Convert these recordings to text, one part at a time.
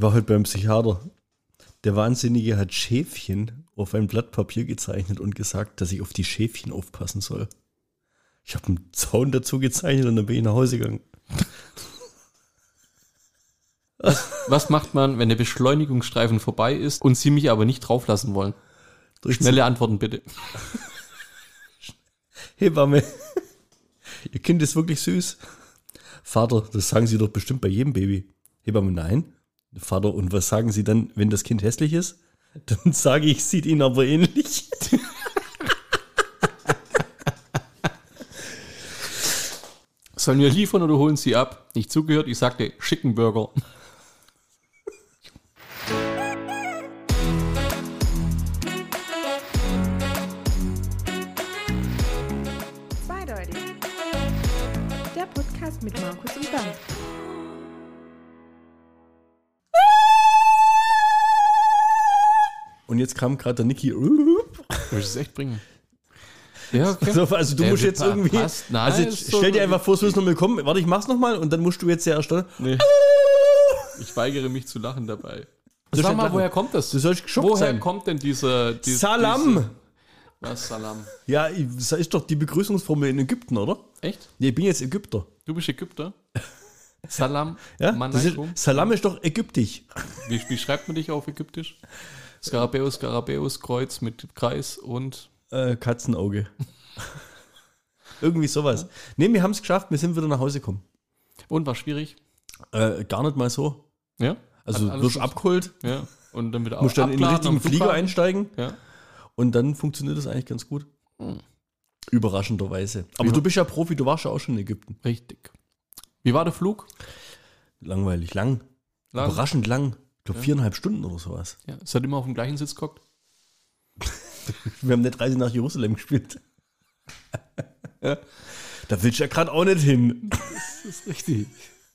war heute beim Psychiater. Der Wahnsinnige hat Schäfchen auf ein Blatt Papier gezeichnet und gesagt, dass ich auf die Schäfchen aufpassen soll. Ich habe einen Zaun dazu gezeichnet und dann bin ich nach Hause gegangen. Was macht man, wenn der Beschleunigungsstreifen vorbei ist und Sie mich aber nicht drauflassen wollen? Schnelle Antworten bitte. Hebamme, Ihr Kind ist wirklich süß. Vater, das sagen Sie doch bestimmt bei jedem Baby. Hebamme, nein. Vater, und was sagen Sie dann, wenn das Kind hässlich ist? Dann sage ich, sieht Ihnen aber ähnlich. Sollen wir liefern oder holen Sie ab? Nicht zugehört, ich sagte Chickenburger. Zweideutig. Der Podcast mit Markus und Bernd. Und jetzt kam gerade der Niki. Willst du es echt bringen? Ja, okay. Also du musst jetzt irgendwie. Passt. Nein, Also jetzt so stell dir einfach vor, es muss nochmal kommen. Warte, ich mach's nochmal und dann musst du jetzt ja erst. Nee. Ich weigere mich zu lachen dabei. Du Sag sollst mal, lachen. woher kommt das? Du sollst geschockt Woher sein. kommt denn diese Salam! Was, Salam? Ja, das ist doch die Begrüßungsformel in Ägypten, oder? Echt? Ja, ich bin jetzt Ägypter. Du bist Ägypter? Salam? Ja? Das ist, Manaikum? Salam ist doch ägyptisch. Wie schreibt man dich auf Ägyptisch? Skarabäus, Kreuz mit Kreis und... Katzenauge. Irgendwie sowas. Nee, wir haben es geschafft, wir sind wieder nach Hause gekommen. Und war schwierig? Gar nicht mal so. Ja? Also Hat alles wirst gut- abgeholt, Ja. Und dann wieder musst dann in den abladen richtigen am Flieger Flughafen. einsteigen Ja. und dann funktioniert das eigentlich ganz gut. Überraschenderweise. Aber Ja. du bist ja Profi, du warst ja auch schon in Ägypten. Richtig. Wie war der Flug? Langweilig, lang. Lang? Überraschend lang. Ich glaube 4,5 Stunden oder sowas. Ja. Es hat immer auf dem gleichen Sitz gehockt. Wir haben nicht Reise nach Jerusalem gespielt. Ja. Da willst du ja gerade auch nicht hin. Das ist richtig.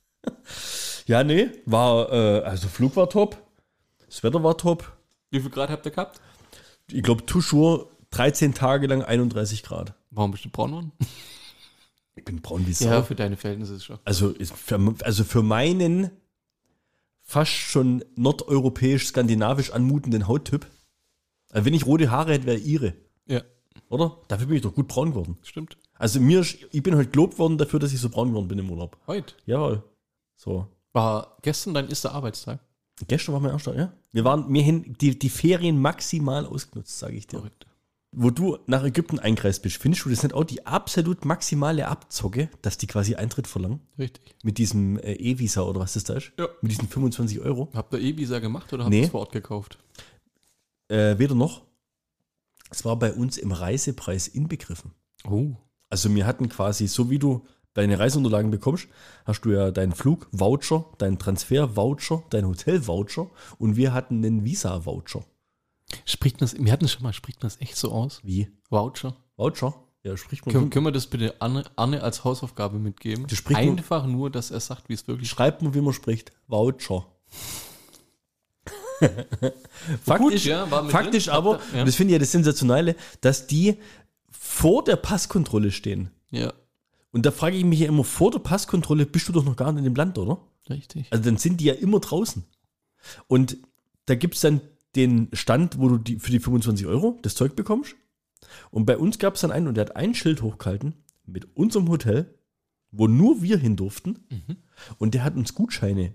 Ja, nee, war, also Flug war top. Das Wetter war top. Wie viel Grad habt ihr gehabt? Ich glaube, toujours 13 Tage lang 31 Grad. Warum bist du braun geworden? Ich bin braun wie Sau. Ja, für deine Verhältnisse ist schon. Also für meinen fast schon nordeuropäisch-skandinavisch anmutenden Hauttyp. Also wenn ich rote Haare hätte, wäre ihre. Ja, Oder? Dafür bin ich doch gut braun geworden. stimmt. Also ich bin heute gelobt worden dafür, dass ich so braun geworden bin im Urlaub. Heute. Jawohl. So. War gestern dein erster Arbeitstag? Gestern war mein erster, ja. Wir haben die Ferien maximal ausgenutzt, sage ich dir. Verrückt. Wo du nach Ägypten eingereist bist, findest du das nicht auch die absolut maximale Abzocke, dass die quasi Eintritt verlangen? Richtig. Mit diesem E-Visa oder was das da ist? Ja. Mit diesen 25 Euro? Habt ihr E-Visa gemacht oder habt Nee. ihr es vor Ort gekauft? Weder noch. Es war bei uns im Reisepreis inbegriffen. Oh. Also wir hatten quasi, so wie du deine Reiseunterlagen bekommst, hast du ja deinen Flug-Voucher, deinen Transfer-Voucher, deinen Hotel-Voucher und wir hatten einen Visa-Voucher. Spricht man das, wir hatten es schon mal, spricht man das echt so aus? Wie? Voucher? Voucher? Ja, spricht man. Können wir das bitte Arne als Hausaufgabe mitgeben? Das spricht man- Einfach nur, dass er sagt, wie es wirklich Schreibt man, wie man spricht. Voucher. Gut, ja, war mit faktisch drin. aber, Ja. das finde ich ja das Sensationelle, dass die vor der Passkontrolle stehen. Ja, Und da frage ich mich ja immer, vor der Passkontrolle bist du doch noch gar nicht in dem Land, oder? richtig. Also dann sind die ja immer draußen. Und da gibt es dann den Stand, wo du für die 25 Euro das Zeug bekommst. Und bei uns gab es dann einen, und der hat ein Schild hochgehalten mit unserem Hotel, wo nur wir hin durften. Und der hat uns Gutscheine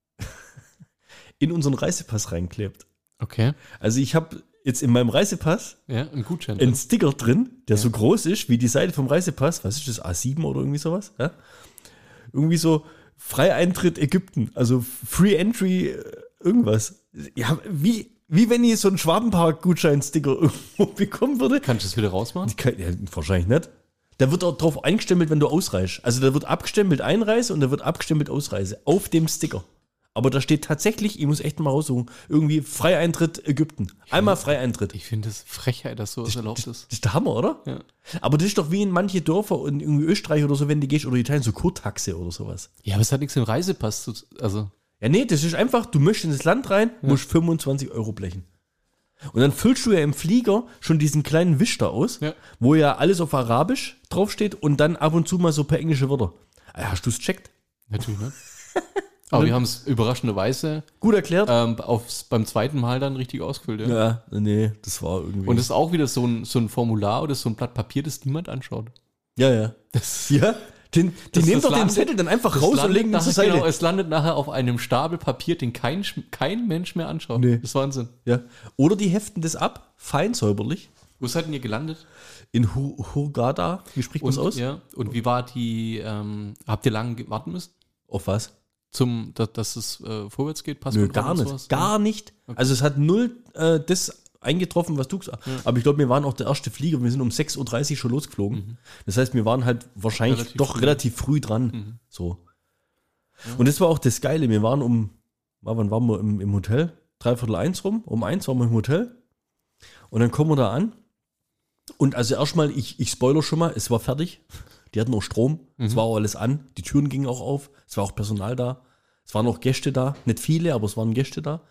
in unseren Reisepass reinklebt. Okay. Also ich habe jetzt in meinem Reisepass Ja, ein Gutschein. einen Sticker drin, der so groß ist wie die Seite vom Reisepass. Was ist das, A7 oder irgendwie sowas? Ja? Irgendwie so Freieintritt Ägypten, also Free Entry irgendwas. Ja, wie wenn ich so einen Schwabenpark-Gutschein-Sticker irgendwo bekommen würde. Kannst du das wieder rausmachen? Ja, wahrscheinlich nicht. Da wird auch drauf eingestempelt, wenn du ausreist. Also da wird abgestempelt Einreise und da wird abgestempelt Ausreise auf dem Sticker. Aber da steht tatsächlich, ich muss echt mal raussuchen, irgendwie Freieintritt Ägypten. Einmal Freieintritt. Ich finde es Frechheit, dass sowas erlaubt ist. Das ist der Hammer, oder? Ja. Aber das ist doch wie in manche Dörfer und irgendwie Österreich oder so, wenn du gehst, oder Italien, so Kurtaxe oder sowas. Ja, aber es hat nichts im Reisepass zu also Ja, nee, das ist einfach, du möchtest in das Land rein, musst 25 Euro blechen. Und dann füllst du ja im Flieger schon diesen kleinen Wisch da aus, Ja. wo ja alles auf Arabisch draufsteht und dann ab und zu mal so ein paar englische Wörter. Hast du es checkt? natürlich, ne? Aber wir haben es überraschenderweise Gut erklärt. beim zweiten Mal dann richtig ausgefüllt. Ja. Ja, nee, das war irgendwie. Und das ist auch wieder so ein Formular oder so ein Blatt Papier, das niemand anschaut. ja. Ja, die nehmen doch den Zettel dann einfach raus und legen ihn zur Seite. Genau, es landet nachher auf einem Stapel Papier, den kein Mensch mehr anschaut. Nee. Das ist Wahnsinn. Ja. Oder die heften das ab, fein säuberlich. Wo seid denn ihr gelandet? In Hurghada, wie spricht man das aus? Ja, und wie war die, habt ihr lange warten müssen? Auf was? Dass es vorwärts geht? Nö, gar nicht. Sowas? Gar nicht. Okay. Also es hat null das eingetroffen, was du gesagt hast. Ja. Aber ich glaube, wir waren auch der erste Flieger. Wir sind um 6.30 Uhr schon losgeflogen. Mhm. Das heißt, wir waren halt wahrscheinlich relativ früh dran. Mhm. So. Ja. Und das war auch das Geile. Wir waren wann waren wir im Hotel? 12:45 rum. Um 1 waren wir im Hotel. Und dann kommen wir da an. Und also erstmal, ich spoiler schon mal, es war fertig. Die hatten auch Strom. Es war auch alles an. Die Türen gingen auch auf. Es war auch Personal da. Es waren auch Gäste da. Nicht viele, aber es waren Gäste da.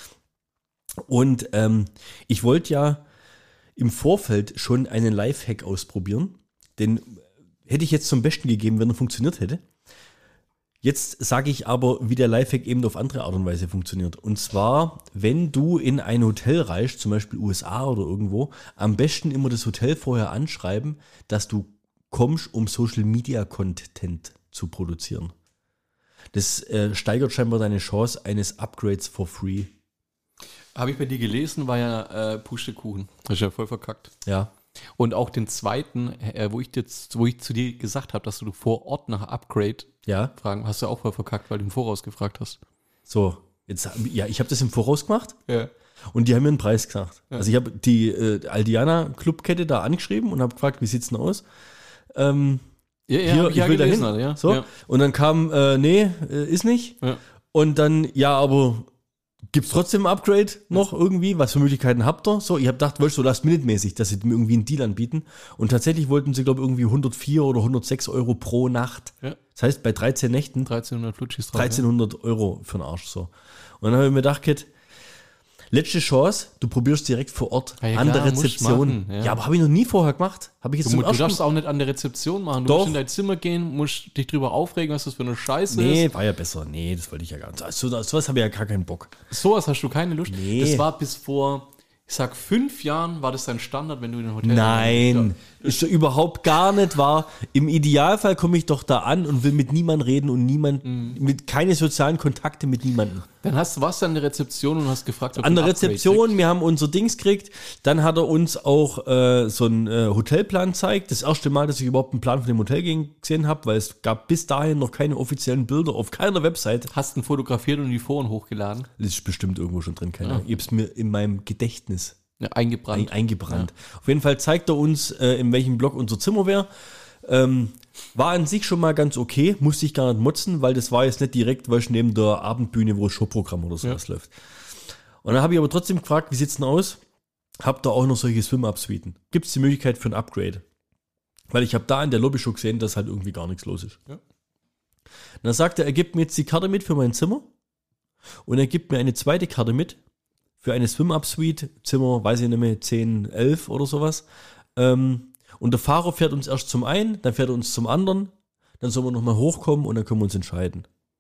Und ich wollte ja im Vorfeld schon einen Lifehack ausprobieren. Den hätte ich jetzt zum Besten gegeben, wenn er funktioniert hätte. Jetzt sage ich aber, wie der Lifehack eben auf andere Art und Weise funktioniert. Und zwar, wenn du in ein Hotel reist, zum Beispiel USA oder irgendwo, am besten immer das Hotel vorher anschreiben, dass du kommst, um Social Media Content zu produzieren. Das steigert scheinbar deine Chance eines Upgrades for free. Habe ich bei dir gelesen, war ja Pustekuchen. Hast du ja voll verkackt. Ja. Und auch den zweiten, wo ich zu dir gesagt habe, dass du vor Ort nach Upgrade fragen, hast du auch voll verkackt, weil du im Voraus gefragt hast. So, ich habe das im Voraus gemacht. Ja. Und die haben mir einen Preis gesagt. Ja. Also ich habe die Aldiana Clubkette da angeschrieben und habe gefragt, wie sieht's denn aus? Hier, ich will dahin. Ja. So. Ja. Und dann kam, nee, ist nicht. Ja. Und dann, aber gibt's trotzdem ein Upgrade noch irgendwie? Was für Möglichkeiten habt ihr? So, ich habe gedacht, so last-minute-mäßig, dass sie mir irgendwie einen Deal anbieten. Und tatsächlich wollten sie, glaube ich, irgendwie 104 oder 106 Euro pro Nacht. Ja. Das heißt, bei 13 Nächten 1300 Flutschis drauf. 1300 Euro für den Arsch. So. Und dann habe ich mir gedacht, Kit, letzte Chance, du probierst direkt vor Ort an der Rezeption. Ja, aber habe ich noch nie vorher gemacht. Habe ich jetzt du darfst auch nicht an der Rezeption machen. Du musst in dein Zimmer gehen, musst dich drüber aufregen, was das für eine Scheiße ist. Nee, war ja besser. Nee, das wollte ich ja gar nicht. Sowas habe ich ja gar keinen Bock. Sowas hast du keine Lust? Nee. Das war bis vor, ich sag 5 Jahren, war das dein Standard, wenn du in ein Hotel Nein, ist doch überhaupt gar nicht wahr. Im Idealfall komme ich doch da an und will mit niemandem reden und mit keine sozialen Kontakte mit niemandem. Dann warst du an der Rezeption und hast gefragt, ob an der Rezeption, wir haben unser Dings gekriegt, dann hat er uns auch so einen Hotelplan gezeigt. Das erste Mal, dass ich überhaupt einen Plan von dem Hotel gesehen habe, weil es gab bis dahin noch keine offiziellen Bilder auf keiner Website. Hast du ihn fotografiert und die Foren hochgeladen? Das ist bestimmt irgendwo schon drin, keine Ahnung. Ich habe es mir in meinem Gedächtnis eingebrannt. Ja. Auf jeden Fall zeigt er uns, in welchem Block unser Zimmer wäre. War an sich schon mal ganz okay, musste ich gar nicht motzen, weil das war jetzt nicht direkt, weil ich neben der Abendbühne, wo das Showprogramm oder sowas läuft. Und dann habe ich aber trotzdem gefragt, wie sieht's denn aus? Habt ihr auch noch solche Swim-Up-Suiten? Gibt es die Möglichkeit für ein Upgrade? Weil ich habe da in der Lobby schon gesehen, dass halt irgendwie gar nichts los ist. Ja. Dann sagt er gibt mir jetzt die Karte mit für mein Zimmer und er gibt mir eine zweite Karte mit für eine Swim-Up-Suite, Zimmer, weiß ich nicht mehr, 10, 11 oder sowas. Und der Fahrer fährt uns erst zum einen, dann fährt er uns zum anderen, dann sollen wir nochmal hochkommen und dann können wir uns entscheiden.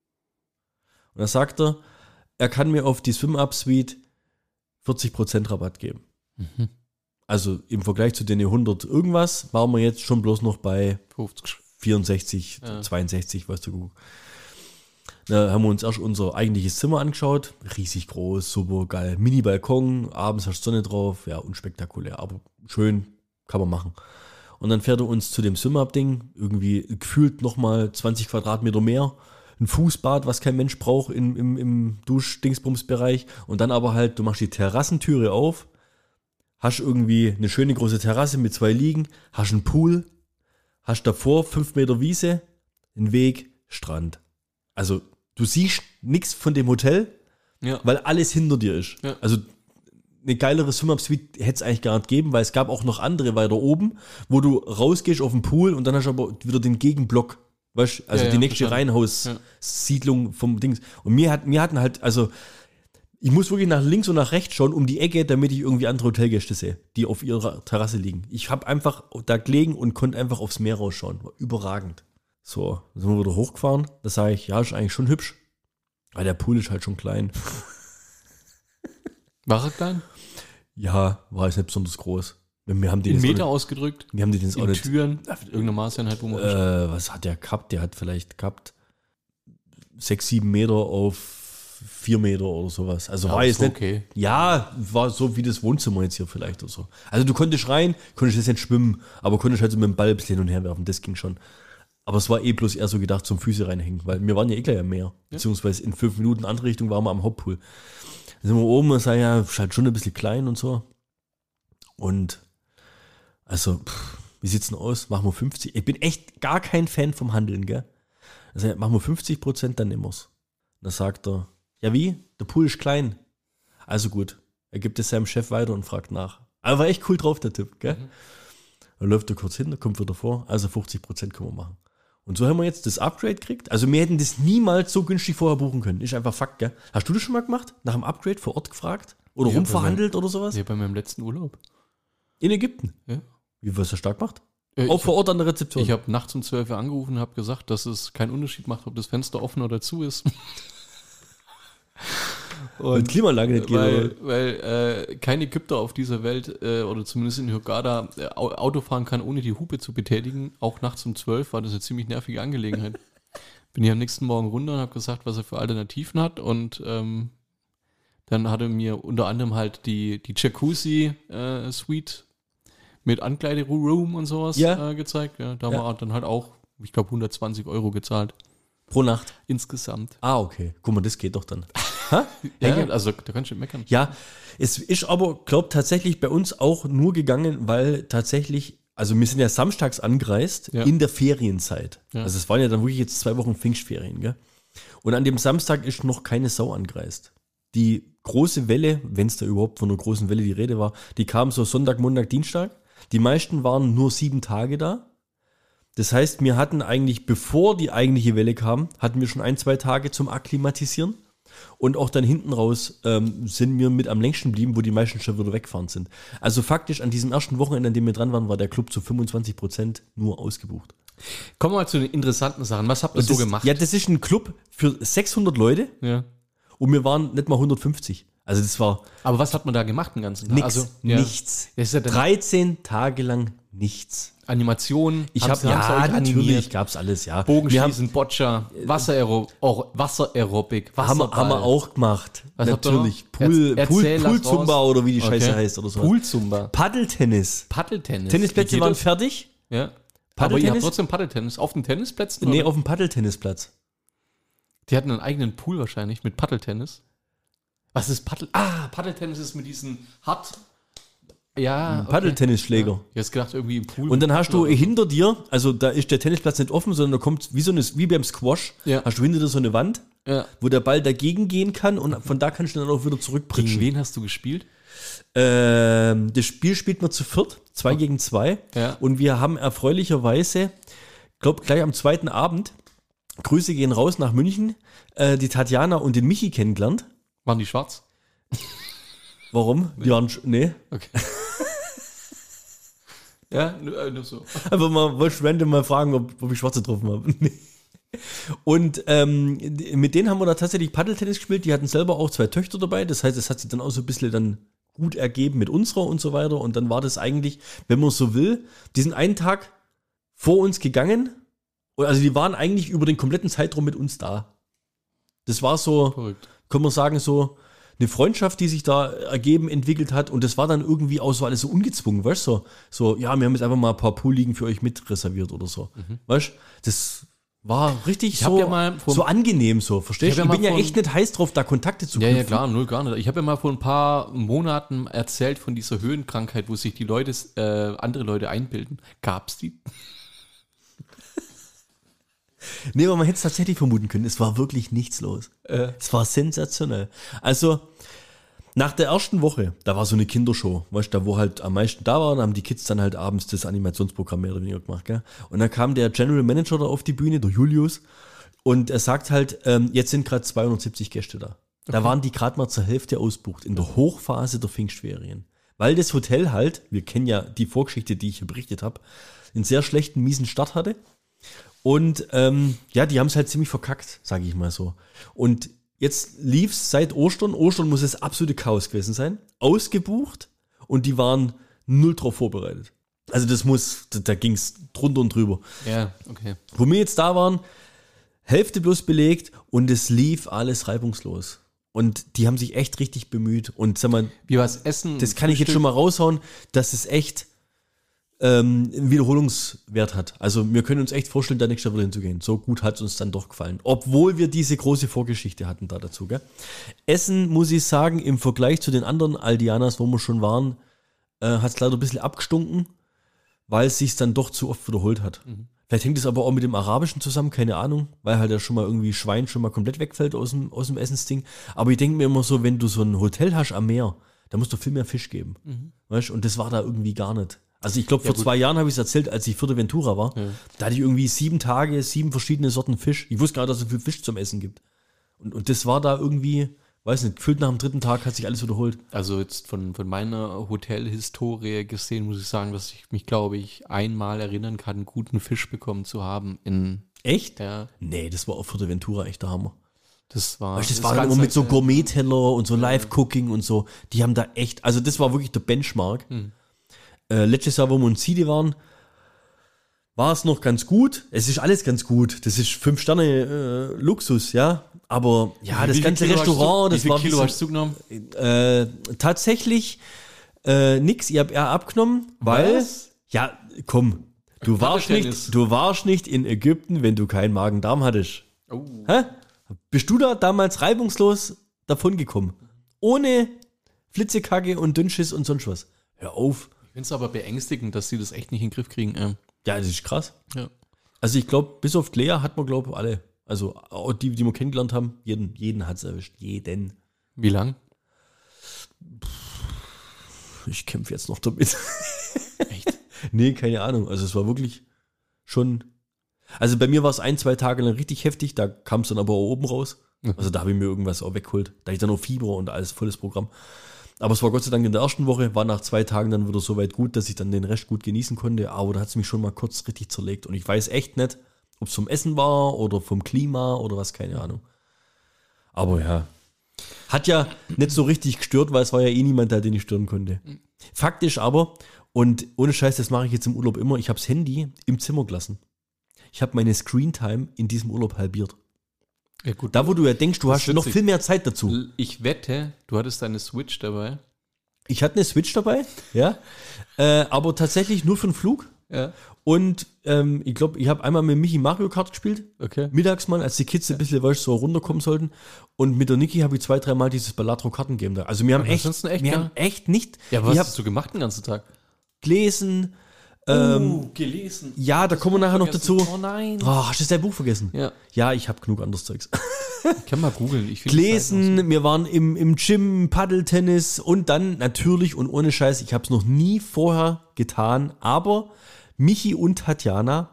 Und dann sagt er kann mir auf die Swim-Up-Suite 40% Rabatt geben. Mhm. Also im Vergleich zu den 100 irgendwas, waren wir jetzt schon bloß noch bei 50, 64, 62, weißt du. Da haben wir uns erst unser eigentliches Zimmer angeschaut. Riesig groß, super geil. Mini-Balkon, abends hast du Sonne drauf. Ja, unspektakulär, aber schön, kann man machen. Und dann fährt er uns zu dem Swim-Up-Ding, irgendwie gefühlt nochmal 20 Quadratmeter mehr. Ein Fußbad, was kein Mensch braucht im Dusch-Dingsbums-Bereich. Und dann aber halt, du machst die Terrassentüre auf, hast irgendwie eine schöne große Terrasse mit 2 Liegen, hast einen Pool, hast davor 5 Meter Wiese, einen Weg, Strand. Also du siehst nichts von dem Hotel, weil alles hinter dir ist. Ja. Also eine geilere Swim-Up-Suite hätte es eigentlich gar nicht geben, weil es gab auch noch andere weiter oben, wo du rausgehst auf den Pool und dann hast du aber wieder den Gegenblock, weißt, also die nächste Reihenhaussiedlung vom Dings. Und wir hatten halt, also ich muss wirklich nach links und nach rechts schauen, um die Ecke, damit ich irgendwie andere Hotelgäste sehe, die auf ihrer Terrasse liegen. Ich habe einfach da gelegen und konnte einfach aufs Meer rausschauen. War überragend. So, dann sind wir wieder hochgefahren. Da sage ich, ja, ist eigentlich schon hübsch. Weil der Pool ist halt schon klein. War er klein? Ja, war jetzt nicht besonders groß. Wir haben den in Meter ausgedrückt? Wir haben den jetzt auch nicht. Türen? Irgendeine Maßeinheit, wo man. Was hat der gehabt? Der hat vielleicht gehabt 6, 7 Meter auf 4 Meter oder sowas. Also war jetzt nicht. Okay. Ja, war so wie das Wohnzimmer jetzt hier vielleicht oder so. Also du konntest rein, konntest jetzt nicht schwimmen, aber konntest halt so mit dem Ball ein bisschen hin und her werfen. Das ging schon. Aber es war bloß eher so gedacht zum Füße reinhängen, weil wir waren ja gleich am Meer. Beziehungsweise in 5 Minuten andere Richtung waren wir am Hauptpool. Dann sind wir oben und sagen, ja, ist halt schon ein bisschen klein und so. Und also, wie sieht's denn aus? Machen wir 50? Ich bin echt gar kein Fan vom Handeln, gell? Also machen wir 50%, dann nehmen wir's. Dann sagt er, ja wie? Der Pool ist klein. Also gut. Er gibt es seinem Chef weiter und fragt nach. Aber war echt cool drauf, der Typ, gell? Dann läuft er kurz hin, dann kommt wieder vor. Also 50% können wir machen. Und so haben wir jetzt das Upgrade gekriegt. Also wir hätten das niemals so günstig vorher buchen können. Ist einfach Fakt, gell? Hast du das schon mal gemacht? Nach dem Upgrade vor Ort gefragt? Oder rumverhandelt oder sowas? Ja, bei meinem letzten Urlaub. In Ägypten? Ja. Wie, was er stark macht? Auch vor Ort an der Rezeption? Ich habe nachts um 12 Uhr angerufen und habe gesagt, dass es keinen Unterschied macht, ob das Fenster offen oder zu ist. Und Klimaanlage nicht geht. Weil kein Ägypter auf dieser Welt oder zumindest in Hurghada Auto fahren kann, ohne die Hupe zu betätigen. Auch nachts um 12 war das eine ziemlich nervige Angelegenheit. Bin hier am nächsten Morgen runter und habe gesagt, was er für Alternativen hat. Und dann hat er mir unter anderem halt die Jacuzzi-Suite mit Ankleideroom und sowas gezeigt. Ja, da haben wir dann halt auch, ich glaube, 120 € gezahlt. Pro Nacht? Insgesamt. Ah, okay. Guck mal, das geht doch dann. Ja, also da kannst du nicht meckern. Ja, es ist aber, glaube tatsächlich bei uns auch nur gegangen, weil tatsächlich, also wir sind ja samstags angereist in der Ferienzeit. Ja. Also es waren ja dann wirklich jetzt 2 Wochen Pfingstferien, gell? Und an dem Samstag ist noch keine Sau angereist. Die große Welle, wenn es da überhaupt von einer großen Welle die Rede war, die kam so Sonntag, Montag, Dienstag. Die meisten waren nur 7 Tage da. Das heißt, wir hatten eigentlich, bevor die eigentliche Welle kam, hatten wir schon 1, 2 Tage zum Akklimatisieren. Und auch dann hinten raus sind wir mit am längsten geblieben, wo die meisten schon wieder weggefahren sind. Also faktisch an diesem ersten Wochenende, an dem wir dran waren, war der Club zu 25% nur ausgebucht. Kommen wir mal zu den interessanten Sachen. Was habt ihr so gemacht? Ja, das ist ein Club für 600 Leute und wir waren nicht mal 150. Also das war... Aber was hat man da gemacht den ganzen Tag? Nix, nichts. Das ist ja 13 Tage lang nichts. Animationen. Natürlich gab es alles, ja. Bogenschießen, Boccia, Wassererobik, Wasserball. Haben wir auch gemacht. Was natürlich. Poolzumba oder wie die Scheiße heißt oder so. Poolzumba. Paddeltennis. Tennisplätze waren fertig. Ja. Aber ihr habt trotzdem Paddeltennis. Auf den Tennisplätzen? Nee, auf dem Paddeltennisplatz. Die hatten einen eigenen Pool wahrscheinlich mit Paddeltennis. Was ist Paddel? Paddeltennis ist mit diesen Paddeltennisschläger. Ja. Jetzt gedacht, irgendwie im Pool. Und dann hast du hinter dir, also da ist der Tennisplatz nicht offen, sondern da kommt wie beim Squash, hast du hinter dir so eine Wand, wo der Ball dagegen gehen kann und von da kannst du dann auch wieder zurückpritschen. Gegen wen hast du gespielt? Das Spiel spielt man zu viert, 2 gegen 2. Ja. Und wir haben erfreulicherweise, glaube gleich am 2. Abend, Grüße gehen raus nach München, die Tatjana und den Michi kennengelernt. Waren die schwarz? Warum? Die waren, nee. Okay. Ja, nur so. Einfach mal, wollte ich random mal fragen, ob ich Schwarze getroffen habe. Und mit denen haben wir da tatsächlich Paddeltennis gespielt. Die hatten selber auch 2 Töchter dabei. Das heißt, es hat sich dann auch so ein bisschen dann gut ergeben mit unserer und so weiter. Und dann war das eigentlich, wenn man so will, diesen einen Tag vor uns gegangen. Also die waren eigentlich über den kompletten Zeitraum mit uns da. Das war so, verrückt. Kann man sagen, so eine Freundschaft, die sich da entwickelt hat. Und das war dann irgendwie auch so alles so ungezwungen, weißt du? So, ja, wir haben jetzt einfach mal ein paar Poolliegen für euch mit reserviert oder so. Weißt du? Das war richtig so angenehm, so, verstehst du? Ich bin ja echt nicht heiß drauf, da Kontakte zu knüpfen. Ja, klar, null gar nicht. Ich habe ja mal vor ein paar Monaten erzählt von dieser Höhenkrankheit, wo sich die Leute, andere Leute einbilden. Gab's die? Nee, aber man hätte es tatsächlich vermuten können. Es war wirklich nichts los. Es war sensationell. Also, nach der ersten Woche, da war so eine Kindershow, weißt du, da wo halt am meisten da waren, haben die Kids dann halt abends das Animationsprogramm mehr oder weniger gemacht, gell? Und dann kam der General Manager da auf die Bühne, der Julius, und er sagt halt, jetzt sind gerade 270 Gäste da. Da waren die gerade mal zur Hälfte ausbucht, in der Hochphase der Pfingstferien. Weil das Hotel halt, wir kennen ja die Vorgeschichte, die ich hier berichtet habe, einen sehr schlechten, miesen Start hatte. Und die haben es halt ziemlich verkackt, sage ich mal so. Und jetzt lief es seit Ostern. Ostern muss das absolute Chaos gewesen sein. Ausgebucht und die waren null drauf vorbereitet. Also da ging es drunter und drüber. Ja, okay. Wo wir jetzt da waren, Hälfte bloß belegt und es lief alles reibungslos. Und die haben sich echt richtig bemüht. Und sag mal, Wie war's Essen? das kann ich jetzt schon mal raushauen, dass es echt einen Wiederholungswert hat. Also wir können uns echt vorstellen, da nächstes Jahr wieder hinzugehen. So gut hat es uns dann doch gefallen. Obwohl wir diese große Vorgeschichte hatten da dazu. Gell? Essen, muss ich sagen, im Vergleich zu den anderen Aldianas, wo wir schon waren, hat es leider ein bisschen abgestunken, weil es sich dann doch zu oft wiederholt hat. Vielleicht hängt es aber auch mit dem Arabischen zusammen, keine Ahnung, weil halt ja schon mal irgendwie Schwein schon mal komplett wegfällt aus dem Essensding. Aber ich denke mir immer so, wenn du so ein Hotel hast am Meer, da musst du viel mehr Fisch geben. Weißt? Und das war da irgendwie gar nicht. Also ich glaube, vor 2 Jahren habe ich es erzählt, als ich Fuerteventura war, da hatte ich irgendwie 7 Tage, 7 verschiedene Sorten Fisch. Ich wusste gar nicht, dass es so viel Fisch zum Essen gibt. Und das war da irgendwie, weiß nicht, gefühlt nach dem 3. Tag hat sich alles wiederholt. Also jetzt von meiner Hotelhistorie gesehen, muss ich sagen, dass ich mich, glaube ich, einmal erinnern kann, guten Fisch bekommen zu haben in... Echt? Ja. Nee, das war auf Fuerteventura echt der Hammer. Das war... Weißt, das war dann immer mit so Gourmet-Teller und so Live-Cooking und so. Die haben da echt, also das war wirklich der Benchmark. Letztes Jahr, wo wir in Side waren, war es noch ganz gut. Es ist alles ganz gut. Das ist 5 Sterne Luxus, ja. Aber ja, das ganze Restaurant, das war... Wie viel Kilo hast du genommen? Tatsächlich nix. Ich habe eher abgenommen, weil... Was? Ja, komm. Du warst nicht in Ägypten, wenn du keinen Magen-Darm hattest. Oh. Hä? Bist du da damals reibungslos davon gekommen? Ohne Flitzekacke und Dünnschiss und sonst was. Hör auf. Ich finde es aber beängstigend, dass sie das echt nicht in den Griff kriegen. Ja, das ist krass. Ja. Also ich glaube, bis auf Lea hat man, glaube ich, alle. Also auch die wir kennengelernt haben, jeden hat es erwischt. Jeden. Wie lang? Ich kämpfe jetzt noch damit. Echt? Nee, keine Ahnung. Also es war wirklich schon... Also bei mir war es 1-2 Tage lang richtig heftig, da kam es dann aber auch oben raus. Also da habe ich mir irgendwas auch weggeholt. Da hatte ich dann auch Fieber und alles volles Programm. Aber es war Gott sei Dank in der ersten Woche, war nach 2 Tagen dann wieder so weit gut, dass ich dann den Rest gut genießen konnte. Aber da hat es mich schon mal kurz richtig zerlegt. Und ich weiß echt nicht, ob es vom Essen war oder vom Klima oder was, keine Ahnung. Aber ja, hat ja nicht so richtig gestört, weil es war ja eh niemand da, den ich stören konnte. Faktisch aber, und ohne Scheiß, das mache ich jetzt im Urlaub immer, ich habe das Handy im Zimmer gelassen. Ich habe meine Screentime in diesem Urlaub halbiert. Ja, gut. Da, wo du ja denkst, du Das hast ist noch witzig. viel mehr Zeit dazu. Ich wette, du hattest deine Switch dabei. Ich hatte eine Switch dabei, ja, aber tatsächlich nur für den Flug. Ja. Und ich glaube, ich habe einmal mit Michi Mario Kart gespielt. Okay. Mittags mal, als die Kids ein bisschen so runterkommen sollten. Und mit der Niki habe ich 2-3 Mal dieses Ballatro-Kartengame da. Also wir haben Aber echt nicht. Ja, aber ich was habe hast du gemacht den ganzen Tag? gelesen. Gelesen. Ja, da kommen wir nachher noch dazu. Oh nein. Oh, hast du dein Buch vergessen? Ja. Ja, ich habe genug anderes Zeugs. Ich kann mal googeln. Ich finde Gelesen, wir waren im Gym, Paddeltennis und dann natürlich und ohne Scheiß, ich habe es noch nie vorher getan, aber Michi und Tatjana,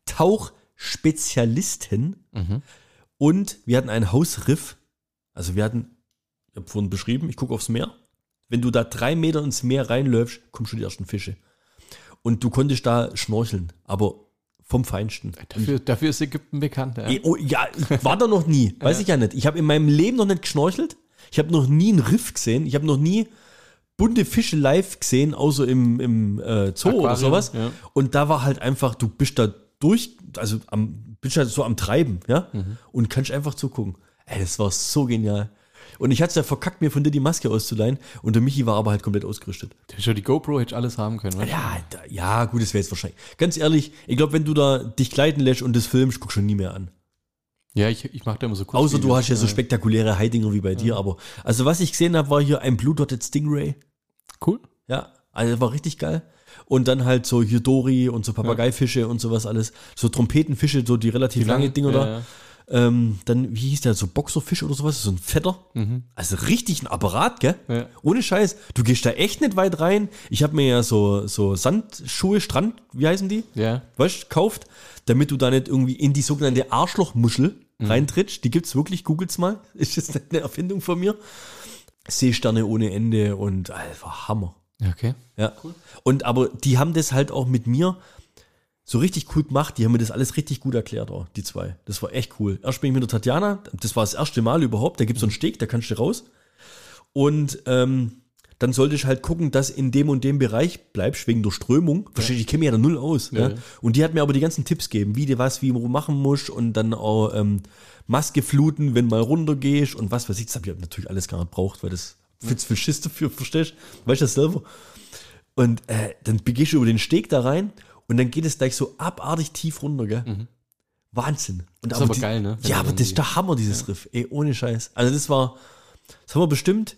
Tauchspezialisten und wir hatten einen Hausriff, also ich habe vorhin beschrieben, ich gucke aufs Meer, wenn du da 3 Meter ins Meer reinläufst, kommen schon die ersten Fische und du konntest da schnorcheln, aber vom Feinsten. Dafür ist Ägypten bekannt. Ja. Ja, ich war da noch nie, weiß ich ja nicht. Ich habe in meinem Leben noch nicht geschnorchelt. Ich habe noch nie einen Riff gesehen. Ich habe noch nie bunte Fische live gesehen, außer im Zoo Aquarium, oder sowas. ja. Und da war halt einfach, du bist da bist halt so am Treiben, ja, und kannst einfach zugucken. Ey, das war so genial. Und ich hatte es ja verkackt, mir von dir die Maske auszuleihen. Und der Michi war aber halt komplett ausgerüstet. Schon die GoPro hätte alles haben können. Weißt du? Ja, gut, das wäre jetzt wahrscheinlich. Ganz ehrlich, ich glaube, wenn du da dich gleiten lässt und das filmst, guck schon nie mehr an. Ja, ich mache da immer so kurz. Außer du hast ja so spektakuläre Heidinger wie bei dir. Aber also was ich gesehen habe, war hier ein Blue Dotted Stingray. Cool. Ja, also das war richtig geil. Und dann halt so hier Dori und so Papageifische und sowas alles. So Trompetenfische, so die relativ lange Dinger da. Ja. Dann, wie hieß der, so Boxerfisch oder sowas, so ein fetter. Also richtig ein Apparat, gell? Ja. Ohne Scheiß. Du gehst da echt nicht weit rein. Ich habe mir ja so Sandschuhe, wie heißen die? Ja. Weißt du, gekauft, damit du da nicht irgendwie in die sogenannte Arschlochmuschel reintrittst. Die gibt's wirklich, googelt's mal. Ist das eine Erfindung von mir? Seesterne ohne Ende und war Hammer. Okay. Ja. Cool. Und aber die haben das halt auch mit mir so richtig cool gemacht. Die haben mir das alles richtig gut erklärt, auch, die zwei. Das war echt cool. Erst bin ich mit der Tatjana, das war das erste Mal überhaupt, da gibt es so einen Steg, da kannst du raus. Und dann sollte ich halt gucken, dass in dem und dem Bereich bleibst, wegen der Strömung. Verstehst du, ich kenne mich ja da null aus. Ja. Ja. Und die hat mir aber die ganzen Tipps gegeben, wie du was, wie du machen musst und dann auch Maske fluten, wenn mal runtergehst und was weiß ich. Das habe ich natürlich alles gar nicht braucht, weil das viel zu viel Schiss dafür, verstehst du? Weißt du das selber? Und dann gehst du über den Steg da rein und dann geht es gleich so abartig tief runter, gell? Wahnsinn. Und Das ist aber geil, ne? Wenn Ja, du aber dann das ist der Hammer, dieses Riff. Ey, ohne Scheiß. Also das haben wir bestimmt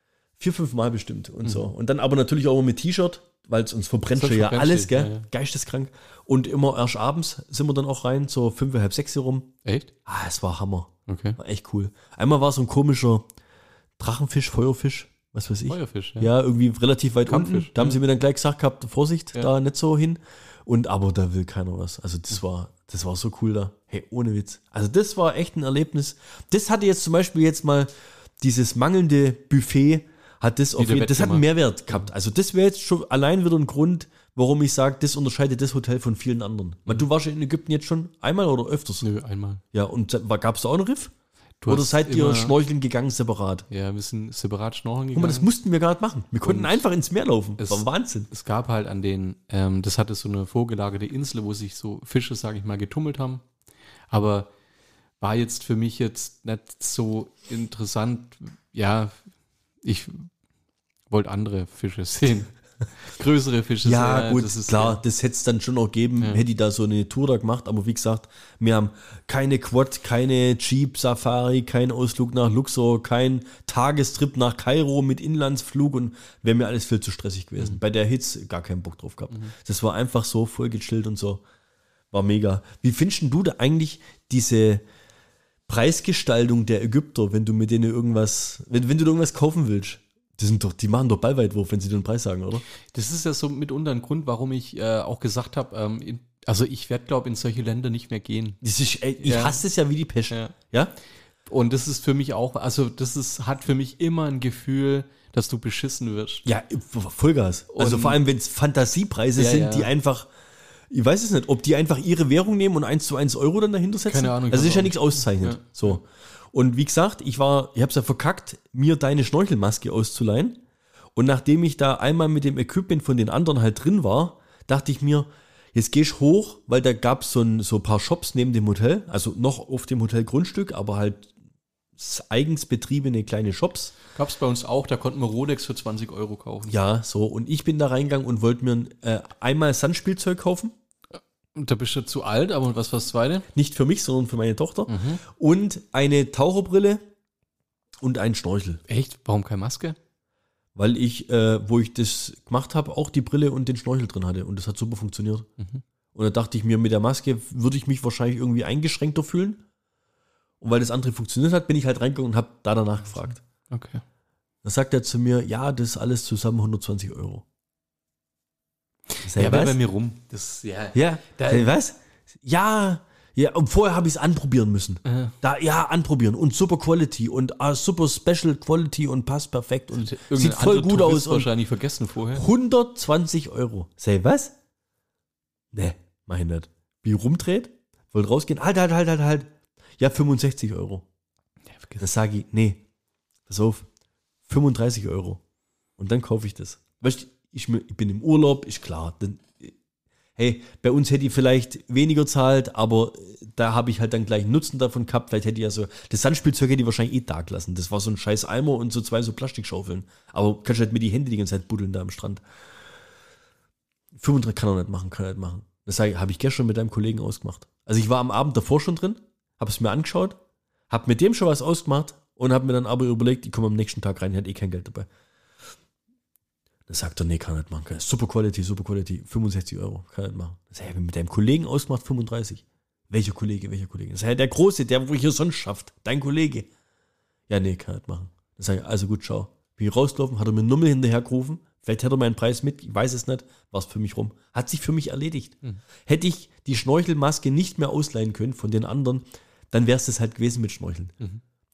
4-5 Mal bestimmt und so. Und dann aber natürlich auch mit T-Shirt, weil es uns verbrennt Sonst schon ja verbrennt alles, sich, gell? ja. Geisteskrank. Und immer erst abends sind wir dann auch rein, so 5, halb 6 rum. Echt? Es war Hammer. Okay. War echt cool. Einmal war so ein komischer Drachenfisch, Feuerfisch, was weiß ich. Feuerfisch, ja. Ja, irgendwie relativ weit Kampffisch, unten. Da haben ja. sie mir dann gleich gesagt gehabt, Vorsicht, Ja. da nicht so hin. Aber da will keiner was. Also das war so cool da. Hey, ohne Witz. Also das war echt ein Erlebnis. Das hatte jetzt zum Beispiel jetzt mal dieses mangelnde Buffet, hat das hat einen Mehrwert gehabt. Also das wäre jetzt schon allein wieder ein Grund, warum ich sage, das unterscheidet das Hotel von vielen anderen. Weil du warst in Ägypten jetzt schon einmal oder öfters? Nö, einmal. Ja, und gab es da auch einen Riff? Du Oder hast seid ihr immer- schnorcheln gegangen separat? Ja, wir sind separat schnorcheln Guck mal, gegangen. das mussten wir gar nicht machen. Wir konnten Und einfach ins Meer laufen. Das es- war Wahnsinn. Es gab halt an den, das hatte so eine vorgelagerte Insel, wo sich so Fische, sage ich mal, getummelt haben. Aber war jetzt für mich jetzt nicht so interessant. Ja, ich wollte andere Fische sehen. Größere Fische Ja, sehen. gut, Das ist klar, das hätte es dann schon noch gegeben, Ja. hätte ich da so eine Tour da gemacht, aber wie gesagt, wir haben keine Quad, keine Jeep-Safari, kein Ausflug nach Luxor, kein Tagestrip nach Kairo mit Inlandsflug und wäre mir alles viel zu stressig gewesen. Bei der Hitze gar keinen Bock drauf gehabt. Das war einfach so voll gechillt und so. War mega. Wie findest denn du da eigentlich diese Preisgestaltung der Ägypter, wenn du mit denen irgendwas, wenn du da irgendwas kaufen willst? Die machen doch Ballweitwurf, wenn sie den Preis sagen, oder? Das ist ja so mitunter ein Grund, warum ich auch gesagt habe, also ich werde, glaube ich, in solche Länder nicht mehr gehen. Ich Ja. hasse es ja wie die Pest. Ja. Ja? Und das ist für mich auch, also hat für mich immer ein Gefühl, dass du beschissen wirst. Ja, Vollgas. Also Und- vor allem, wenn es Fantasiepreise Ja, sind, ja. die einfach, ich weiß es nicht, ob die einfach ihre Währung nehmen und 1:1 Euro dann dahinter setzen. Keine Ahnung, Also ich ist ja weiß nichts auch auszeichnet. Ja. So. Und wie gesagt, ich habe es ja verkackt, mir deine Schnorchelmaske auszuleihen. Und nachdem ich da einmal mit dem Equipment von den anderen halt drin war, dachte ich mir, jetzt gehst du hoch, weil da gab es so ein paar Shops neben dem Hotel, also noch auf dem Hotelgrundstück, aber halt eigens betriebene kleine Shops. Gab es bei uns auch, da konnten wir Rolex für 20 Euro kaufen. Ja, so. Und ich bin da reingegangen und wollte mir einmal Sandspielzeug kaufen. Und da bist du zu alt, aber was war das Zweite? Nicht für mich, sondern für meine Tochter. Und eine Taucherbrille und einen Schnorchel. Echt? Warum keine Maske? Weil ich, wo ich das gemacht habe, auch die Brille und den Schnorchel drin hatte. Und das hat super funktioniert. Und da dachte ich mir, mit der Maske würde ich mich wahrscheinlich irgendwie eingeschränkter fühlen. Und weil das andere funktioniert hat, bin ich halt reingegangen und habe da danach gefragt. Okay. Da sagt er zu mir, ja, das ist alles zusammen 120 Euro. Ich sag, Ja, aber was? bei mir rum. Das, ja. Ja, Da- was? Ja, und vorher habe ich es anprobieren müssen. Anprobieren und super Quality und super Special Quality und passt perfekt und sieht Irgendein voll anderer gut Tourist aus. Und wahrscheinlich vergessen vorher. 120 Euro. Say, was? Ne, mach ich nicht. Wie rumdreht? Wollt rausgehen? Halt. Ja, 65 Euro. Ja, vergiss. Das sage ich, nee, pass auf, 35 Euro. Und dann kaufe ich das. Weißt du, ich bin im Urlaub, ist klar. Dann, hey, bei uns hätte ich vielleicht weniger zahlt, aber da habe ich halt dann gleich einen Nutzen davon gehabt. Vielleicht hätte ich ja so, das Sandspielzeug hätte ich wahrscheinlich da gelassen. Das war so ein scheiß Eimer und so 2 so Plastikschaufeln. Aber kannst du halt mit die Hände die ganze Zeit buddeln da am Strand. 35 kann er nicht machen. Das habe ich gestern mit einem Kollegen ausgemacht. Also ich war am Abend davor schon drin, habe es mir angeschaut, habe mit dem schon was ausgemacht und habe mir dann aber überlegt, ich komme am nächsten Tag rein, ich hatte eh kein Geld dabei. Dann sagt er, nee, kann er nicht machen. Super Quality, 65 Euro, kann er nicht machen. Das habe ich mit deinem Kollegen ausgemacht, 35. Welcher Kollege? Das ist ja der Große, der, wo ich hier sonst schafft. Dein Kollege. Ja, nee, kann er nicht machen. Dann sage ich, also gut, schau. Bin ich rausgelaufen, hat er mir einen Nummel hinterher gerufen. Vielleicht hätte er meinen Preis mit, ich weiß es nicht, war es für mich rum. Hat sich für mich erledigt. Hätte ich die Schnorchelmaske nicht mehr ausleihen können von den anderen, dann wäre es das halt gewesen mit Schnorcheln.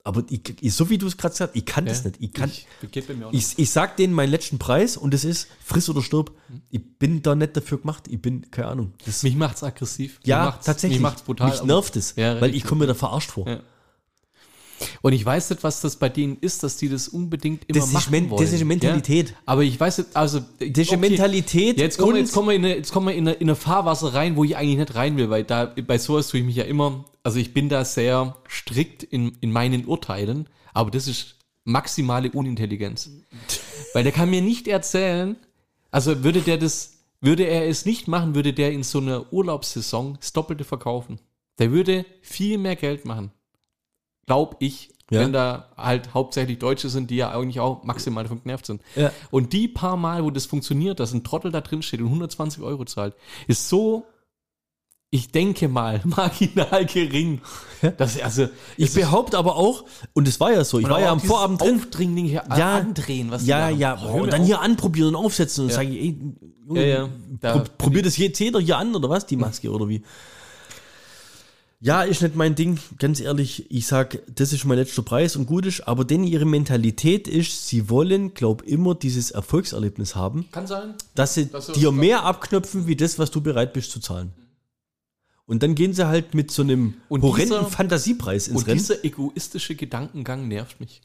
Aber so wie du es gerade sagst, ich kann das nicht. Geht bei mir auch nicht. Ich sag denen meinen letzten Preis und das ist friss oder stirb. Ich bin da nicht dafür gemacht. Ich bin, keine Ahnung. Mich macht's aggressiv. Tatsächlich. Mich macht's brutal. Mich nervt es, Ja, weil richtig. ich komme mir da verarscht vor. Ja. Und ich weiß nicht, was das bei denen ist, dass die das unbedingt immer machen wollen. Das ist eine Mentalität. Ja? Aber ich weiß nicht, also... Das ist eine Mentalität. Jetzt kommen wir in eine Fahrwasser rein, wo ich eigentlich nicht rein will, weil bei sowas tue ich mich ja immer... Also ich bin da sehr strikt in meinen Urteilen, aber das ist maximale Unintelligenz. Weil der kann mir nicht erzählen, also würde er es nicht machen, würde der in so einer Urlaubssaison das Doppelte verkaufen. Der würde viel mehr Geld machen. Glaub ich, wenn da halt hauptsächlich Deutsche sind, die ja eigentlich auch maximal davon genervt sind. Ja. Und die paar Mal, wo das funktioniert, dass ein Trottel da drin steht und 120 € zahlt, ist so, ich denke mal, marginal gering. Ich behaupte aber auch, und es war ja so, ich war ja am Vorabend drin. Aufdringliche Andrehen, was und dann hier anprobieren und aufsetzen und sage ich, ey, Junge, probiert das jetzt jeder hier an oder was, die Maske oder wie? Ja, ist nicht mein Ding, ganz ehrlich. Ich sag, das ist mein letzter Preis und gut ist, aber denn ihre Mentalität ist, sie wollen, glaub immer dieses Erfolgserlebnis haben. Kann sein. Dass sie dir mehr abknöpfen, wie das, was du bereit bist zu zahlen. Und dann gehen sie halt mit so einem horrenden Fantasiepreis ins Rennen. Und dieser egoistische Gedankengang nervt mich.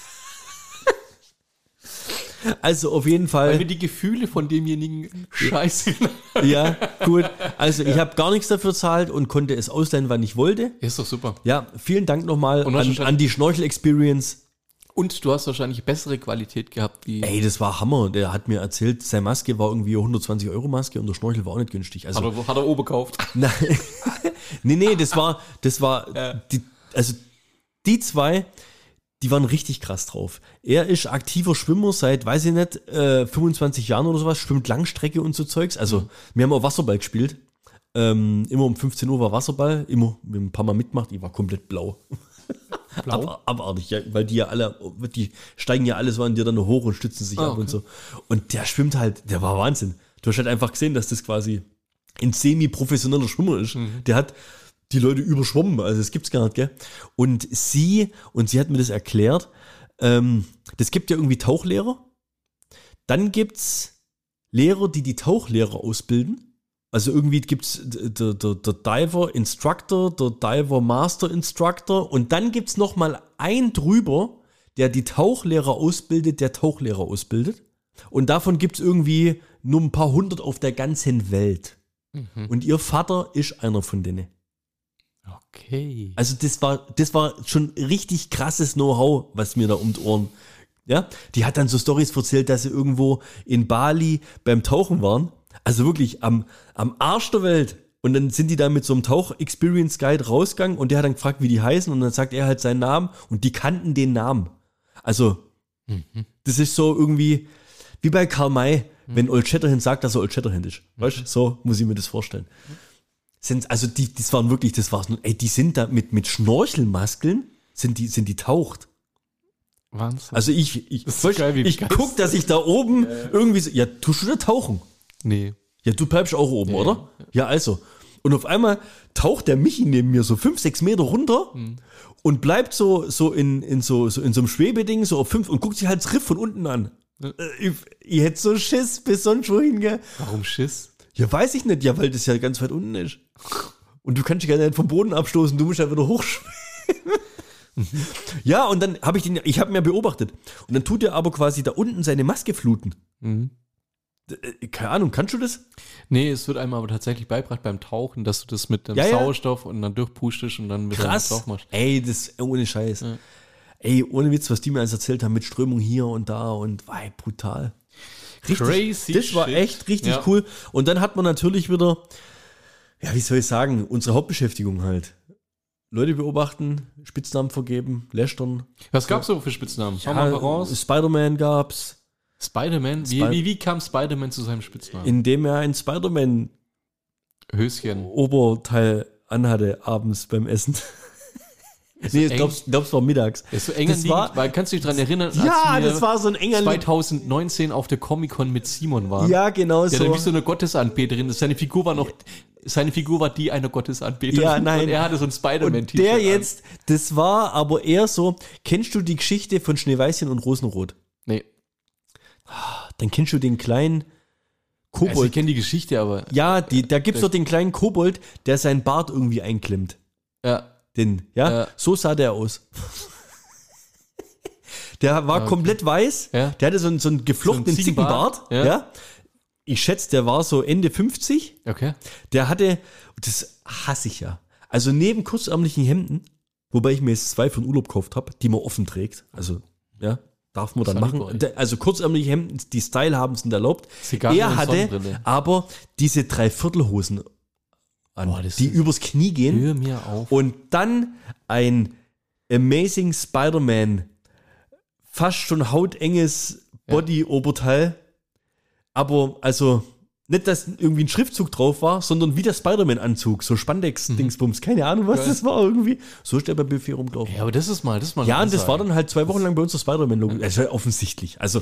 Also auf jeden Fall. Weil mir die Gefühle von demjenigen scheiße. Ja, gut. Also ich habe gar nichts dafür gezahlt und konnte es ausleihen, wann ich wollte. Ist doch super. Ja, vielen Dank nochmal Und an die Schnorchel-Experience. Und du hast wahrscheinlich bessere Qualität gehabt. Ey, das war Hammer. Der hat mir erzählt, seine Maske war irgendwie 120 € Maske und der Schnorchel war auch nicht günstig. Also, hat er oben gekauft. Nein. nee, das war die zwei, die waren richtig krass drauf. Er ist aktiver Schwimmer seit, weiß ich nicht, 25 Jahren oder sowas, schwimmt Langstrecke und so Zeugs. Also, wir haben auch Wasserball gespielt. Immer um 15 Uhr war Wasserball, immer ein paar Mal mitmacht, ich war komplett blau. Abartig, ja, weil die ja alle, die steigen ja alle so an dir dann hoch und stützen sich ab und so. Und der schwimmt halt, der war Wahnsinn. Du hast halt einfach gesehen, dass das quasi ein semi-professioneller Schwimmer ist. Der hat die Leute überschwommen, also das gibt's gar nicht, gell? Und sie hat mir das erklärt, das gibt ja irgendwie Tauchlehrer, dann gibt's Lehrer, die Tauchlehrer ausbilden. Also irgendwie gibt's der Diver Instructor, der Diver Master Instructor und dann gibt's noch mal einen drüber, der die Tauchlehrer ausbildet, der Tauchlehrer ausbildet. Und davon gibt's irgendwie nur ein paar hundert auf der ganzen Welt. Und ihr Vater ist einer von denen. Okay. Also das war schon richtig krasses Know-how, was mir da um die Ohren. Ja, die hat dann so Storys erzählt, dass sie irgendwo in Bali beim Tauchen waren. Also wirklich am Arsch der Welt. Und dann sind die da mit so einem Tauch-Experience-Guide rausgegangen und der hat dann gefragt, wie die heißen und dann sagt er halt seinen Namen und die kannten den Namen. Also, das ist so irgendwie wie bei Karl May, wenn Old Shatterhand sagt, dass er Old Shatterhand ist. Weißt du, so muss ich mir das vorstellen. Also die sind da mit Schnorchelmaskeln, sind die taucht. Wahnsinn. Also ich so geil, ich guck, dass ich da oben irgendwie so, ja, tust du da tauchen? Nee. Ja, du bleibst auch oben, oder? Ja, also. Und auf einmal taucht der Michi neben mir so 5-6 Meter runter und bleibt so in so einem Schwebeding so auf 5 und guckt sich halt das Riff von unten an. Ich hätte so Schiss bis sonst wohin, gell? Warum Schiss? Ja, weiß ich nicht. Ja, weil das ja ganz weit unten ist. Und du kannst dich gerne vom Boden abstoßen, du musst ja wieder hochschwimmen. Ja, und dann habe ich habe ihn ja beobachtet. Und dann tut er aber quasi da unten seine Maske fluten. Keine Ahnung, kannst du das? Nee, es wird einem aber tatsächlich beigebracht beim Tauchen, dass du das mit dem Sauerstoff und dann durchpustest und dann mit dem drauf machst. Ey, das ohne Scheiß. Ja. Ey, ohne Witz, was die mir alles erzählt haben mit Strömung hier und da und brutal. Richtig, crazy. Das war echt richtig cool. Und dann hat man natürlich wieder, ja, wie soll ich sagen, unsere Hauptbeschäftigung halt. Leute beobachten, Spitznamen vergeben, lästern. Was gab's so für Spitznamen? Ja, mal raus. Spider-Man gab's. Spider-Man? Wie kam Spider-Man zu seinem Spitznamen? Indem er ein Spider-Man Höschen Oberteil anhatte abends beim Essen. Nee, ich glaube, es war mittags. Ist so eng weil kannst du dich daran erinnern, als das war so ein enger 2019 auf der Comic-Con mit Simon war. Ja, genau so. Der dann wie so eine Gottesanbeterin, seine Figur war noch seine Figur war die einer Gottesanbeterin. Ja, nein. Und er hatte so ein Und Spider-Man-T-Shirt der an. jetzt, das war aber eher so, kennst du die Geschichte von Schneeweißchen und Rosenrot? Nee. Dann kennst du den kleinen Also ich Kobold. kenne die Geschichte, aber... Ja, da gibt's doch den kleinen Kobold, der seinen Bart irgendwie einklemmt. Ja. Ja, so sah der aus. Der war komplett weiß, Ja. der hatte so einen geflochtenen So einen Ziegenbart, Zickenbart. Ja. Ich schätze, der war so Ende 50. Okay. Der hatte, das hasse ich ja, also neben kurzärmlichen Hemden, wobei ich mir jetzt 2 von Urlaub gekauft habe, die man offen trägt, also ja, darf man dann Sunny machen. Boy. Also kurzärmliche Hemden, die Style haben, sind erlaubt. Zigarre Er und hatte Sonnenbrille. aber diese Dreiviertelhosen an, Boah, das die ist- übers Knie gehen. Hör mir auf. Und dann ein Amazing Spider-Man, fast schon hautenges Body-Oberteil. Aber also nicht, dass irgendwie ein Schriftzug drauf war, sondern wie der Spider-Man-Anzug, so Spandex-Dingsbums, keine Ahnung, was Geil. das war irgendwie. So ist der beim Buffet rumgelaufen. Ja, aber das ist mal Ja, eine und das war Ansage. dann halt 2 Wochen lang bei uns das Spider-Man-Logo. Also offensichtlich. Also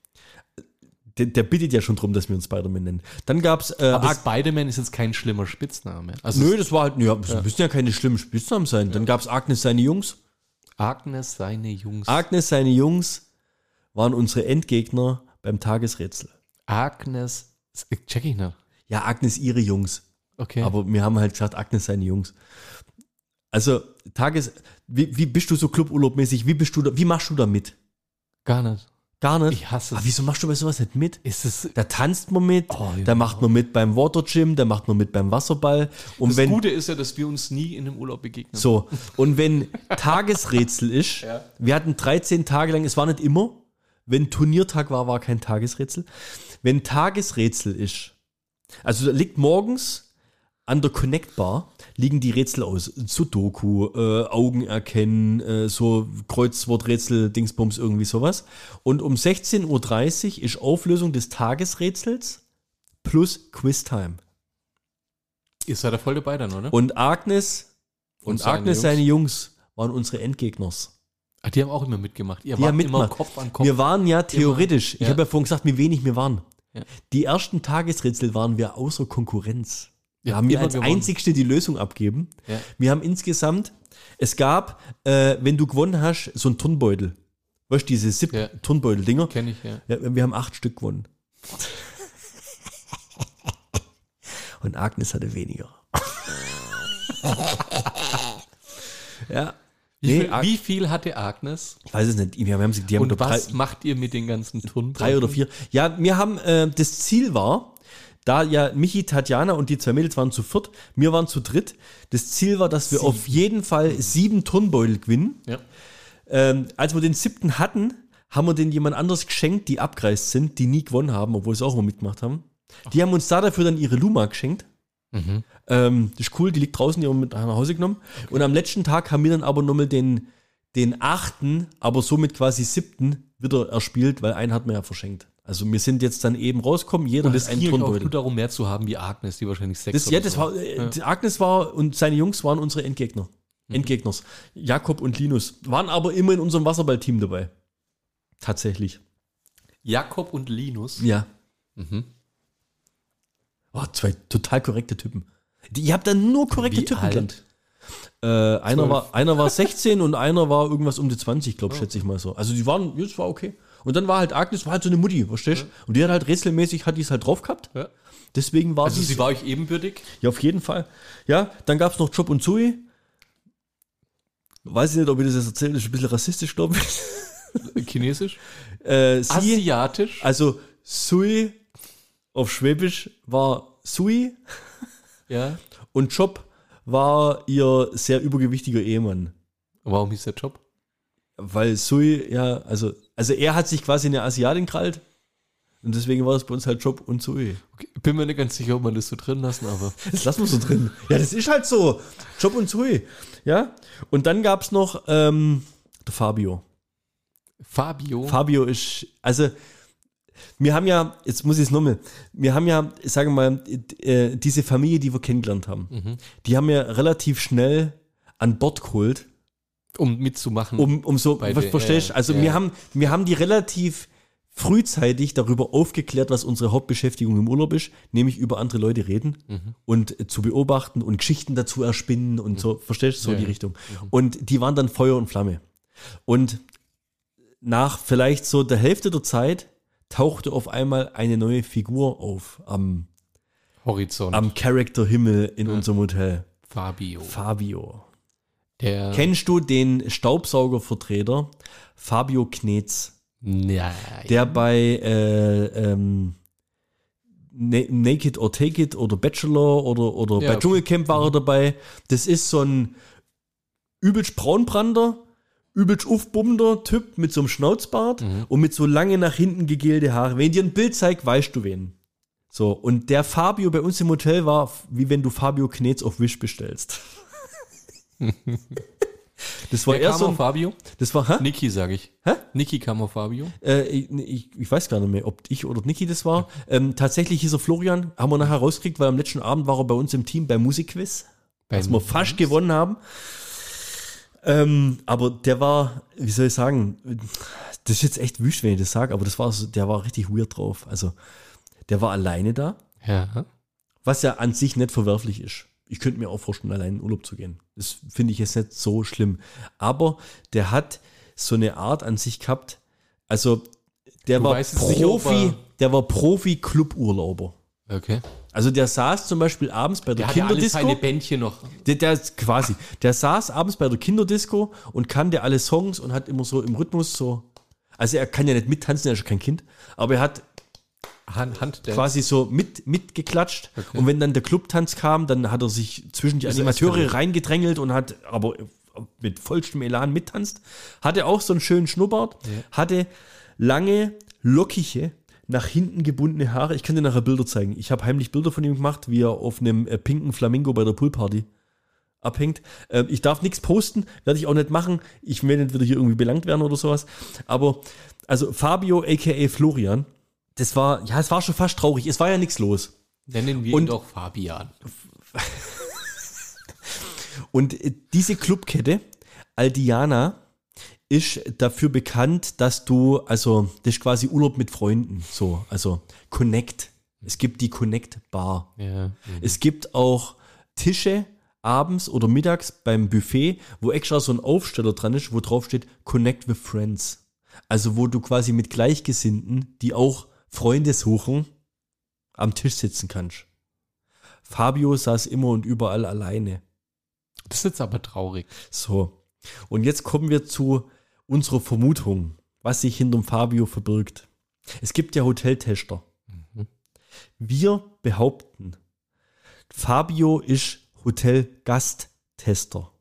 der bittet ja schon drum, dass wir uns Spider-Man nennen. Dann gab's Aber Spider-Man ist jetzt kein schlimmer Spitzname. Also nö, das war halt, ja, das müssen ja keine schlimmen Spitznamen sein. Dann gab's Agnes, seine Jungs. Agnes, seine Jungs. Agnes, seine Jungs waren unsere Endgegner beim Tagesrätsel. Agnes, check ich noch. Ja, Agnes, ihre Jungs. Okay. Aber wir haben halt gesagt, Agnes, seine Jungs. Also, wie bist du so Cluburlaubmäßig? Wie machst du da mit? Gar nicht. Gar nicht? Ich hasse es. Aber wieso machst du bei sowas nicht mit? Ist es Da tanzt man mit, Oh, ja. da macht man mit beim Watergym, da macht man mit beim Wasserball. Und das wenn Gute ist ja, dass wir uns nie in einem Urlaub begegnen. so, und wenn Tagesrätsel ist, wir hatten 13 Tage lang, es war nicht immer, wenn Turniertag war kein Tagesrätsel. Wenn Tagesrätsel ist, also da liegt morgens an der Connect Bar, liegen die Rätsel aus. Sudoku, Augen erkennen, so Kreuzworträtsel, Dingsbums, irgendwie sowas. Und um 16:30 Uhr ist Auflösung des Tagesrätsels plus Quiztime. Ihr seid da voll dabei dann, oder? Und Agnes und seine Agnes, Jungs? seine Jungs, waren unsere Endgegners. Ach, die haben auch immer mitgemacht. Ihr Die wart haben immer mitgemacht. Kopf an Kopf. Wir waren ja theoretisch, ich Ja. habe ja vorhin gesagt, wie wenig wir waren. Ja. Die ersten Tagesrätsel waren wir außer Konkurrenz. Wir Ja, haben wir immer als gewonnen. einzigste die Lösung abgeben. Ja. Wir haben insgesamt, es gab, wenn du gewonnen hast, so einen Turnbeutel. Weißt du, diese Ja. Turnbeutel-Dinger? Kenn ich, ja. Ja, wir haben 8 Stück gewonnen. Und Agnes hatte weniger. Ja. Wie viel hatte Agnes? Ich weiß es nicht. Die haben Und doch was macht ihr mit den ganzen Turnen? 3 oder 4. Ja, wir haben, das Ziel war, da ja Michi, Tatjana und die 2 Mädels waren zu 4, wir waren zu 3. Das Ziel war, dass wir auf jeden Fall 7 Turnbeutel gewinnen. Ja. Als wir den 7. hatten, haben wir den jemand anders geschenkt, die abgereist sind, die nie gewonnen haben, obwohl sie auch mal mitgemacht haben. Die haben uns da dafür dann ihre Luma geschenkt. Das ist cool, die liegt draußen, die haben wir mit nach Hause genommen. Und am letzten Tag haben wir dann aber nochmal den 8., aber somit quasi 7. wieder erspielt, weil einen hat man ja verschenkt. Also wir sind jetzt dann eben rausgekommen, jeder Und hat es einen ging euch auch Turnbeutel. gut darum, mehr zu haben wie Agnes, die wahrscheinlich 6 Das war, die Agnes war und seine Jungs waren unsere Endgegner. Endgegners. Jakob und Linus. Waren aber immer in unserem Wasserballteam dabei. Tatsächlich. Jakob und Linus. Ja. Oh, 2 total korrekte Typen. Ihr habt dann nur korrekte Wie Typen alt? gelernt. Einer war 16 und einer war irgendwas um die 20, glaube ich, schätze ich mal so. Also die waren, das war okay. Und dann war halt Agnes, war halt so eine Mutti, verstehst du? Und die hat halt rätselmäßig, hat die es halt drauf gehabt. Ja. Deswegen war Also sie sie war euch ebenbürtig? ja, auf jeden Fall. Ja, dann gab es noch Job und Zoe. Weiß ich nicht, ob ich das jetzt erzähle, das ist ein bisschen rassistisch, glaube ich. Chinesisch? Sie, Asiatisch? also Sui auf Schwäbisch war Sui Ja. und Job war ihr sehr übergewichtiger Ehemann. Warum hieß der Job? Weil Sui, ja, also er hat sich quasi eine Asiatin krallt und deswegen war es bei uns halt Job und Sui. Okay. Bin mir nicht ganz sicher, ob man das so drin lassen, aber Das lassen wir so drin. Ja, das ist halt so. Job und Sui. Ja. Und dann gab es noch der Fabio. Fabio. Fabio ist, also wir haben ja, jetzt muss ich es nochmal, wir haben ja, sagen wir mal, diese Familie, die wir kennengelernt haben, die haben wir relativ schnell an Bord geholt, um mitzumachen. um so, Bei was der- verstehst du? Also ja. wir haben die relativ frühzeitig darüber aufgeklärt, was unsere Hauptbeschäftigung im Urlaub ist, nämlich über andere Leute reden und zu beobachten und Geschichten dazu erspinnen und so, verstehst du, so Ja, die ja. Richtung. Und die waren dann Feuer und Flamme. Und nach vielleicht so der Hälfte der Zeit tauchte auf einmal eine neue Figur auf am Horizont. Charakterhimmel in unserem Hotel. Fabio. Kennst du den Staubsaugervertreter Fabio Knetz? Nein. Der bei Naked or Take It oder Bachelor oder Ja, bei Dschungelcamp war er dabei. Das ist so ein übelst braunbrander, übelst aufbummender Typ mit so einem Schnauzbart und mit so lange nach hinten gegelte Haare. Wenn ich dir ein Bild zeigt, weißt du wen. So, und der Fabio bei uns im Hotel war, wie wenn du Fabio Knetz auf Wish bestellst. Das war Wer eher kam so auf Fabio? Das war, hä? Niki, sag ich. Hä? Niki kam auf Fabio. Ich weiß gar nicht mehr, ob ich oder Niki das war. Tatsächlich hieß er Florian, haben wir nachher rausgekriegt, weil am letzten Abend war er bei uns im Team beim Musikquiz, was wir fast gewonnen haben. Aber der war, wie soll ich sagen, das ist jetzt echt wüst, wenn ich das sage, aber der war richtig weird drauf. Also, der war alleine da, Ja. was ja an sich nicht verwerflich ist. Ich könnte mir auch vorstellen, allein in Urlaub zu gehen. Das finde ich jetzt nicht so schlimm. Aber der hat so eine Art an sich gehabt, also der war Profi-Cluburlauber. Okay. Also der saß zum Beispiel abends bei der Der hatte alle Kinderdisco. seine Bändchen noch. Der saß abends bei der Kinderdisco und kannte alle Songs und hat immer so im Rhythmus so, also er kann ja nicht mittanzen, er ist ja kein Kind, aber er hat Handdance. quasi so mitgeklatscht. Okay. Und wenn dann der Clubtanz kam, dann hat er sich zwischen die Ist er Animateure eskaliert. reingedrängelt und hat aber mit vollstem Elan mittanzt. Hatte auch so einen schönen Schnurrbart, hatte lange, lockige, nach hinten gebundene Haare. Ich kann dir nachher Bilder zeigen. Ich habe heimlich Bilder von ihm gemacht, wie er auf einem pinken Flamingo bei der Poolparty abhängt. Ich darf nichts posten, werde ich auch nicht machen. Ich will nicht wieder hier irgendwie belangt werden oder sowas. Aber, also Fabio aka Florian, es war schon fast traurig. Es war ja nichts los. Nennen wir ihn doch Fabian. Und diese Clubkette, Aldiana, ist dafür bekannt, dass das ist quasi Urlaub mit Freunden, so, also Connect. Es gibt die Connect Bar. Ja. Es gibt auch Tische abends oder mittags beim Buffet, wo extra so ein Aufsteller dran ist, wo drauf steht Connect with Friends. Also wo du quasi mit Gleichgesinnten, die auch Freunde suchen, am Tisch sitzen kannst. Fabio saß immer und überall alleine. Das ist jetzt aber traurig. So, und jetzt kommen wir zu unserer Vermutung, was sich hinterm Fabio verbirgt. Es gibt ja Hoteltester. Wir behaupten, Fabio ist Hotelgasttester.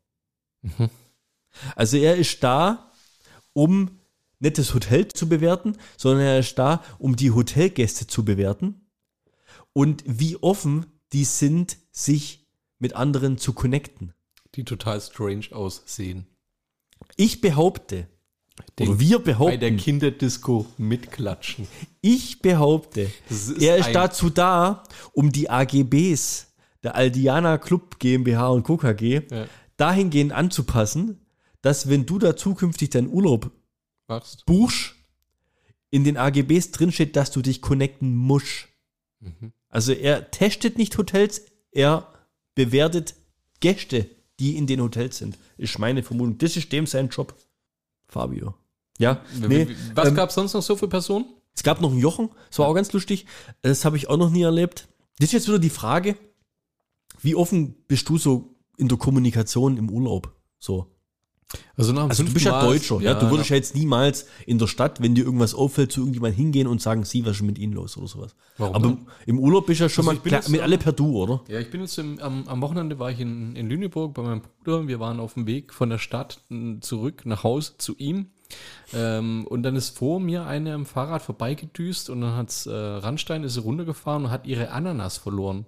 Also er ist da, um nicht das Hotel zu bewerten, sondern er ist da, um die Hotelgäste zu bewerten und wie offen die sind, sich mit anderen zu connecten. Die total strange aussehen. Ich behaupte, oder wir Bei der behaupten, Kinderdisco mitklatschen. ich behaupte, Das ist er ist ein- dazu da, um die AGBs der Aldiana Club GmbH und Co. KG Ja. dahingehend anzupassen, dass wenn du da zukünftig deinen Urlaub Machst. buchst, in den AGBs drinsteht, dass du dich connecten musst. Also er testet nicht Hotels, er bewertet Gäste, die in den Hotels sind. Ist meine Vermutung. Das ist dem sein Job. Fabio. Ja, nee. Was gab es sonst noch so für Personen? Es gab noch einen Jochen, das war auch ganz lustig. Das habe ich auch noch nie erlebt. Das ist jetzt wieder die Frage, wie offen bist du so in der Kommunikation im Urlaub? So. Also, nach dem Also du bist ja fünften Mal- Deutscher, ja? Du würdest ja jetzt niemals in der Stadt, wenn dir irgendwas auffällt, zu irgendjemandem hingehen und sagen, sie, was ist mit ihnen los oder sowas. Warum Aber denn? im Urlaub bist du ja schon Also mal ich bin klar, jetzt mit so- alle per Du, oder? Ja, ich bin jetzt am Wochenende war ich in Lüneburg bei meinem Bruder. Wir waren auf dem Weg von der Stadt zurück nach Haus zu ihm. Und dann ist vor mir eine am Fahrrad vorbeigedüst und dann hat's Randstein ist sie runtergefahren und hat ihre Ananas verloren.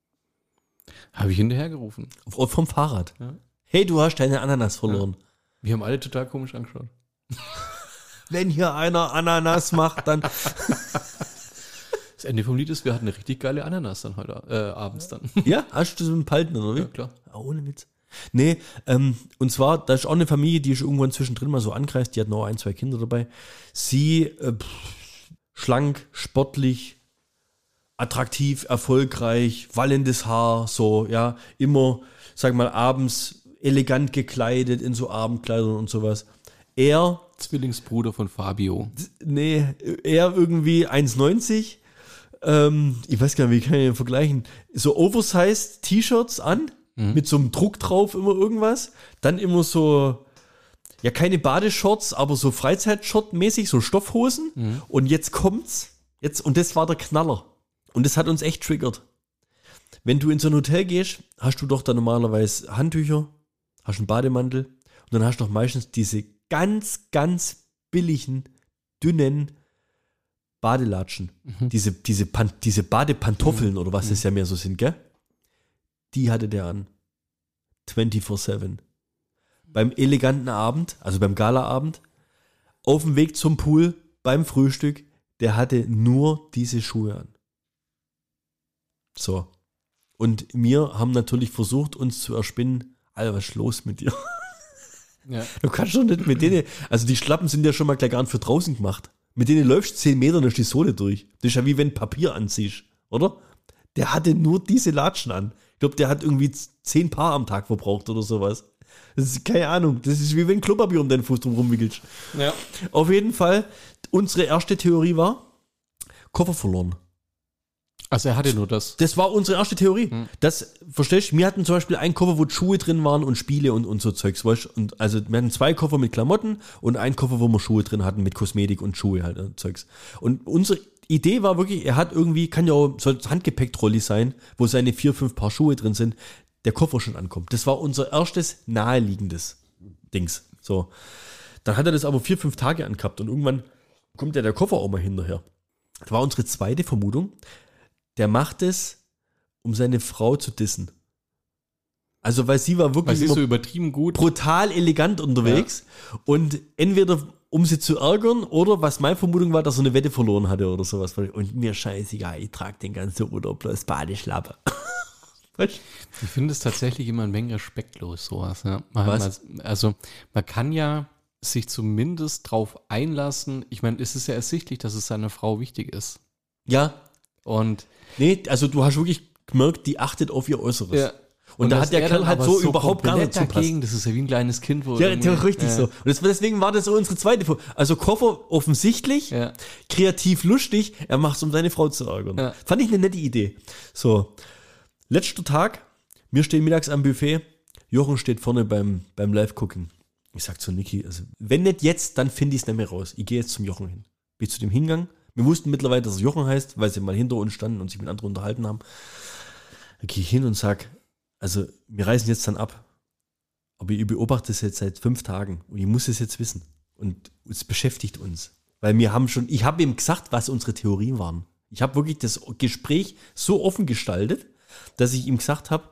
Habe ich hinterhergerufen. Vom Fahrrad. Ja. Hey, du hast deine Ananas verloren. Wir haben alle total komisch angeschaut. Wenn hier einer Ananas macht, dann... Das Ende vom Lied ist, wir hatten eine richtig geile Ananas dann heute abends dann. Ja, hast du so einen Palten, oder wie? Ja, klar. Ah, ohne Witz. Nee, und zwar, da ist auch eine Familie, die ist irgendwann zwischendrin mal so ankreist, die hat noch 1, 2 Kinder dabei. Sie schlank, sportlich, attraktiv, erfolgreich, wallendes Haar, so, ja, immer, sag mal, abends elegant gekleidet in so Abendkleidern und sowas. Er, Zwillingsbruder von Fabio. er irgendwie 1,90, ich weiß gar nicht, wie kann ich ihn vergleichen, so Oversized T-Shirts an, mit so einem Druck drauf, immer irgendwas, dann immer so, ja, keine Badeshorts, aber so Freizeitshort-mäßig, so Stoffhosen, und jetzt kommt's, und das war der Knaller. Und das hat uns echt triggert. Wenn du in so ein Hotel gehst, hast du doch da normalerweise Handtücher, hast einen Bademantel und dann hast du noch meistens diese ganz, ganz billigen, dünnen Badelatschen. Diese Badepantoffeln oder was das ja mehr so sind, gell? Die hatte der an. 24/7. Beim eleganten Abend, also beim Galaabend, auf dem Weg zum Pool, beim Frühstück, der hatte nur diese Schuhe an. So. Und wir haben natürlich versucht, uns zu erspinnen, Alter, was ist los mit dir? Ja. Du kannst doch nicht mit denen, also die Schlappen sind ja schon mal gleich gar nicht für draußen gemacht. Mit denen läufst du 10 Meter und ist die Sohle durch. Das ist ja wie wenn du Papier anziehst, oder? Der hatte nur diese Latschen an. Ich glaube, der hat irgendwie 10 Paar am Tag verbraucht oder sowas. Das ist keine Ahnung. Das ist wie wenn Klopapier um deinen Fuß drum rumwickelst. Ja. Auf jeden Fall, unsere erste Theorie war, Koffer verloren. Also er hatte nur das. Das war unsere erste Theorie. Das, verstehst du, wir hatten zum Beispiel einen Koffer, wo Schuhe drin waren und Spiele und so Zeugs, weißt du? Und also wir hatten 2 Koffer mit Klamotten und einen Koffer, wo wir Schuhe drin hatten mit Kosmetik und Schuhe halt und Zeugs. Und unsere Idee war wirklich, er hat irgendwie, kann ja auch, soll Handgepäcktrolli sein, wo seine 4, 5 Paar Schuhe drin sind, der Koffer schon ankommt. Das war unser erstes naheliegendes Dings. So. Dann hat er das aber 4, 5 Tage angehabt und irgendwann kommt ja der Koffer auch mal hinterher. Das war unsere zweite Vermutung. Der macht es, um seine Frau zu dissen. Also, weil sie war wirklich Weil sie so übertrieben gut. brutal elegant unterwegs und entweder um sie zu ärgern oder, was meine Vermutung war, dass er eine Wette verloren hatte oder sowas. Und mir scheißegal, ich trage den ganzen Urlaub bloß Badeschlappe. Ich finde es tatsächlich immer ein wenig respektlos, sowas. Ja. Was? Man kann ja sich zumindest drauf einlassen. Ich meine, es ist ja ersichtlich, dass es seiner Frau wichtig ist. Ja. Und Nee, also du hast wirklich gemerkt, die achtet auf ihr Äußeres. ja. Und da dass hat der er Kerl dann halt aber so überhaupt gar nicht komplett zupasst. dagegen. Das ist ja wie ein kleines Kind. Wo Ja, irgendwie- richtig so. Und deswegen war das so unsere zweite Folge. Also Koffer offensichtlich, Ja. kreativ lustig, er macht es, um seine Frau zu ärgern. Ja. Fand ich eine nette Idee. So, letzter Tag, wir stehen mittags am Buffet, Jochen steht vorne beim Live-Cooking. Ich sag zu Niki, also wenn nicht jetzt, dann finde ich es nicht mehr raus. Ich gehe jetzt zum Jochen hin. Bin zu dem hingegangen. Wir wussten mittlerweile, dass es Jochen heißt, weil sie mal hinter uns standen und sich mit anderen unterhalten haben. Dann gehe ich hin und sag, also wir reisen jetzt dann ab. Aber ich beobachte es jetzt seit 5 Tagen und ich muss es jetzt wissen. Und es beschäftigt uns. Weil ich habe ihm gesagt, was unsere Theorien waren. Ich habe wirklich das Gespräch so offen gestaltet, dass ich ihm gesagt habe,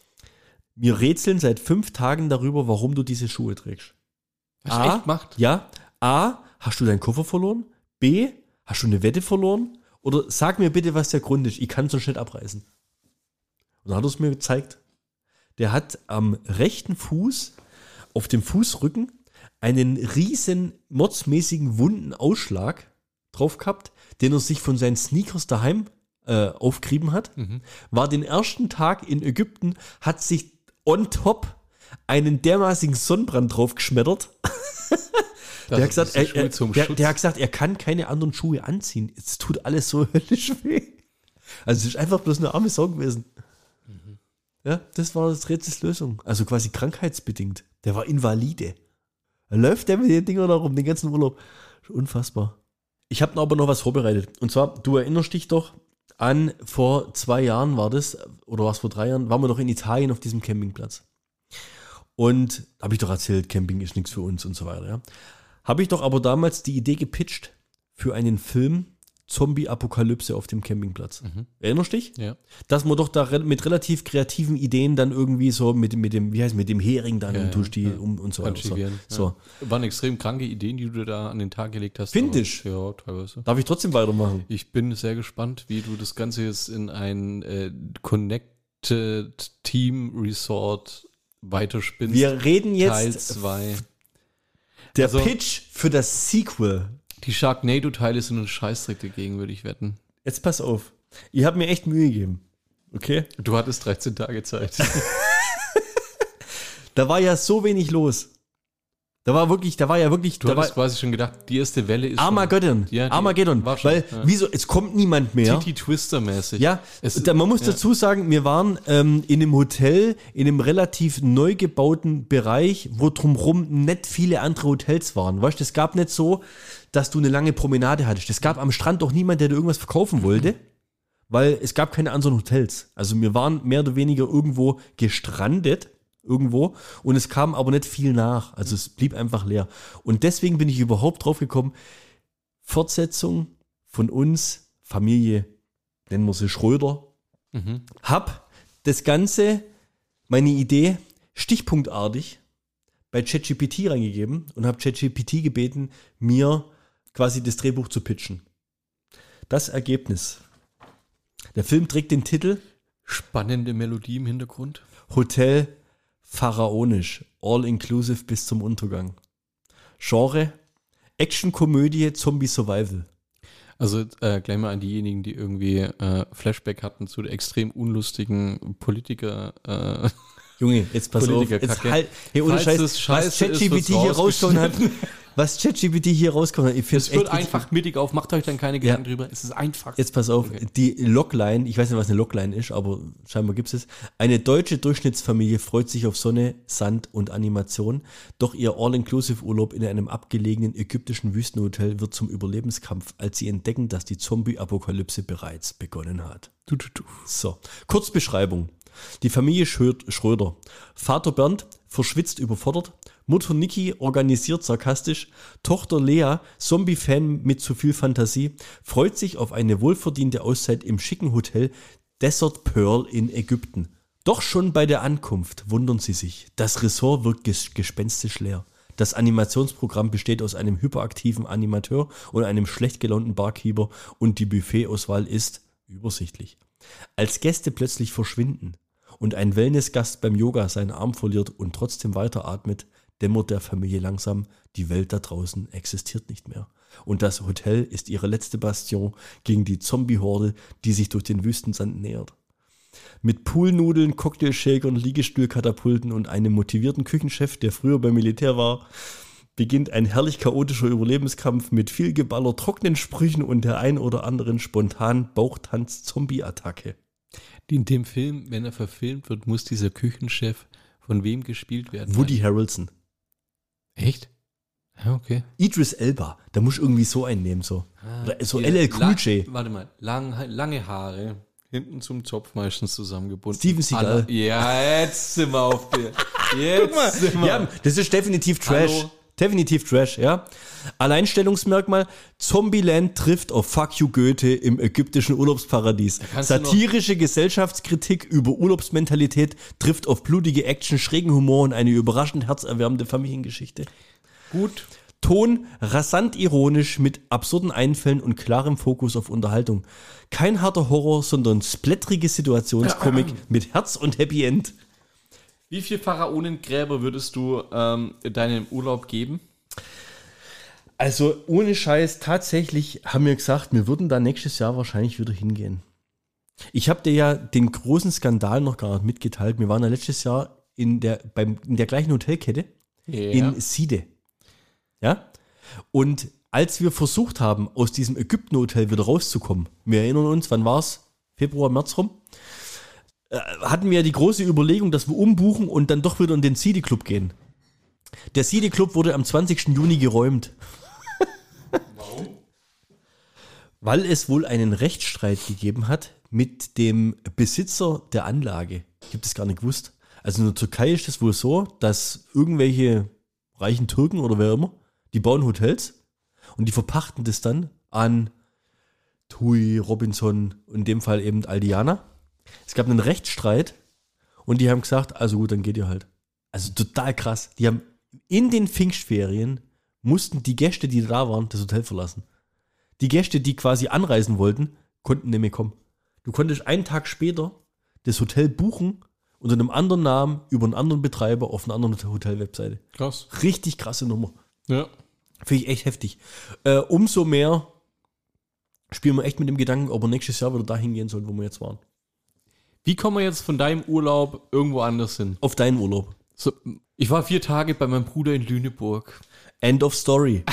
wir rätseln seit 5 Tagen darüber, warum du diese Schuhe trägst. Hast du echt gemacht? Ja. A, hast du deinen Koffer verloren? B, hast du eine Wette verloren? Oder sag mir bitte, was der Grund ist. Ich kann es sonst nicht abreißen. Und dann hat er es mir gezeigt. Der hat am rechten Fuß, auf dem Fußrücken, einen riesen mordsmäßigen wunden Ausschlag drauf gehabt, den er sich von seinen Sneakers daheim aufgerieben hat. War den ersten Tag in Ägypten, hat sich on top einen dermaßigen Sonnenbrand drauf geschmettert. Der hat gesagt, der hat gesagt, er kann keine anderen Schuhe anziehen. Es tut alles so höllisch weh. Also es ist einfach bloß eine arme Sau gewesen. Ja, das war das Rätsels Lösung. Also quasi krankheitsbedingt. Der war Invalide. Da läuft der mit den Dingern da rum, den ganzen Urlaub. Unfassbar. Ich habe aber noch was vorbereitet. Und zwar, du erinnerst dich doch an, vor 2 Jahren war das, oder war es vor 3 Jahren, waren wir doch in Italien auf diesem Campingplatz. Und habe ich doch erzählt, Camping ist nichts für uns und so weiter. Ja. Habe ich doch aber damals die Idee gepitcht für einen Film Zombie-Apokalypse auf dem Campingplatz. Erinnerst du dich? Ja. Dass man doch da mit relativ kreativen Ideen dann irgendwie so mit dem Hering dann tust die und so weiter. So. Waren extrem kranke Ideen, die du da an den Tag gelegt hast. Finde ich. Ja, teilweise. Darf ich trotzdem weitermachen? Ich bin sehr gespannt, wie du das Ganze jetzt in ein Connected Team Resort weiterspinnst. Wir reden jetzt Teil 2. der Also- Pitch für das Sequel. Die Sharknado-Teile sind ein Scheißdreck dagegen, würde ich wetten. Jetzt pass auf. Ihr habt mir echt Mühe gegeben. Okay? Du hattest 13 Tage Zeit. Da war ja so wenig los. Du hattest quasi schon gedacht, die erste Welle ist Armageddon. Armageddon. war schon, Weil, wieso, es kommt niemand mehr. Titi Twister-mäßig. Ja, man muss dazu sagen, wir waren in einem Hotel, in einem relativ neu gebauten Bereich, wo drumherum nicht viele andere Hotels waren. Weißt du, es gab nicht so, dass du eine lange Promenade hattest. Es gab am Strand auch niemand, der dir irgendwas verkaufen wollte, weil es gab keine anderen Hotels. Also wir waren mehr oder weniger irgendwo gestrandet, irgendwo, und es kam aber nicht viel nach. Also es blieb einfach leer. Und deswegen bin ich überhaupt drauf gekommen, Fortsetzung von uns, Familie, nennen wir sie Schröder, hab das Ganze, meine Idee, stichpunktartig bei ChatGPT reingegeben und habe ChatGPT gebeten, mir quasi das Drehbuch zu pitchen. Das Ergebnis. Der Film trägt den Titel Spannende Melodie im Hintergrund. Hotel Pharaonisch, all-inclusive bis zum Untergang. Genre, Action-Komödie, Zombie-Survival. Also gleich mal an diejenigen, die irgendwie Flashback hatten zu der extrem unlustigen Politiker. Junge, jetzt pass auf. Jetzt halt, hey, ohne Scheiß, was ChatGPT hier rausgehauen hat. Was ChatGPT hier rausgehauen hat. Es wird einfach mittig auf, macht euch dann keine Gedanken drüber. Es ist einfach. Jetzt pass auf, okay. Die Logline, ich weiß nicht, was eine Logline ist, aber scheinbar gibt es. Eine deutsche Durchschnittsfamilie freut sich auf Sonne, Sand und Animation, doch ihr All-Inclusive-Urlaub in einem abgelegenen ägyptischen Wüstenhotel wird zum Überlebenskampf, als sie entdecken, dass die Zombie-Apokalypse bereits begonnen hat. So, Kurzbeschreibung. Die Familie Schröder. Vater Bernd, verschwitzt überfordert. Mutter Niki, organisiert sarkastisch. Tochter Lea, Zombie-Fan mit zu viel Fantasie, freut sich auf eine wohlverdiente Auszeit im schicken Hotel Desert Pearl in Ägypten. Doch schon bei der Ankunft wundern sie sich. Das Ressort wirkt gespenstisch leer. Das Animationsprogramm besteht aus einem hyperaktiven Animateur und einem schlecht gelaunten Barkeeper und die Buffetauswahl ist übersichtlich. Als Gäste plötzlich verschwinden und ein Wellnessgast beim Yoga seinen Arm verliert und trotzdem weiteratmet, dämmert der Familie langsam, die Welt da draußen existiert nicht mehr. Und das Hotel ist ihre letzte Bastion gegen die Zombie-Horde, die sich durch den Wüstensand nähert. Mit Poolnudeln, Cocktailshakern, Liegestuhlkatapulten und einem motivierten Küchenchef, der früher beim Militär war, beginnt ein herrlich chaotischer Überlebenskampf mit viel Geballer, trockenen Sprüchen und der ein oder anderen spontanen Bauchtanz-Zombie-Attacke. In dem Film, wenn er verfilmt wird, muss dieser Küchenchef von wem gespielt werden? Woody Harrelson. Echt? Ja, okay. Idris Elba, da muss ich irgendwie so einen nehmen, so. Oder so LL Cool J. Warte mal, lange Haare, hinten zum Zopf meistens zusammengebunden. Steven Seagal. Ja, jetzt sind wir auf dir. Jetzt sind wir. Ja, das ist definitiv Trash. Hallo. Definitiv Trash, ja. Alleinstellungsmerkmal, Zombieland trifft auf Fuck You Goethe im ägyptischen Urlaubsparadies. Satirische Gesellschaftskritik über Urlaubsmentalität trifft auf blutige Action, schrägen Humor und eine überraschend herzerwärmende Familiengeschichte. Gut. Ton rasant ironisch mit absurden Einfällen und klarem Fokus auf Unterhaltung. Kein harter Horror, sondern splättrige Situationskomik mit Herz und Happy End. Wie viele Pharaonengräber würdest du deinem Urlaub geben? Also ohne Scheiß, tatsächlich haben wir gesagt, wir würden da nächstes Jahr wahrscheinlich wieder hingehen. Ich habe dir ja den großen Skandal noch gar nicht mitgeteilt. Wir waren ja letztes Jahr in der gleichen Hotelkette in Side. Ja? Und als wir versucht haben, aus diesem Ägypten-Hotel wieder rauszukommen, wir erinnern uns, wann war es? Februar, März rum? Hatten wir ja die große Überlegung, dass wir umbuchen und dann doch wieder in den Side Club gehen. Der Side Club wurde am 20. Juni geräumt. Warum? Weil es wohl einen Rechtsstreit gegeben hat mit dem Besitzer der Anlage. Ich habe das gar nicht gewusst. Also in der Türkei ist es wohl so, dass irgendwelche reichen Türken oder wer immer, die bauen Hotels und die verpachten das dann an TUI, Robinson, in dem Fall eben Aldiana. Es gab einen Rechtsstreit und die haben gesagt, also gut, dann geht ihr halt. Also total krass. Die haben in den Pfingstferien mussten die Gäste, die da waren, das Hotel verlassen. Die Gäste, die quasi anreisen wollten, konnten nicht mehr kommen. Du konntest einen Tag später das Hotel buchen unter einem anderen Namen über einen anderen Betreiber auf einer anderen Hotel-Webseite. Krass. Richtig krasse Nummer. Ja. Finde ich echt heftig. Umso mehr spielen wir echt mit dem Gedanken, ob wir nächstes Jahr wieder dahin gehen sollen, wo wir jetzt waren. Wie kommen wir jetzt von deinem Urlaub irgendwo anders hin? Auf deinen Urlaub. So, ich war 4 Tage bei meinem Bruder in Lüneburg. End of story.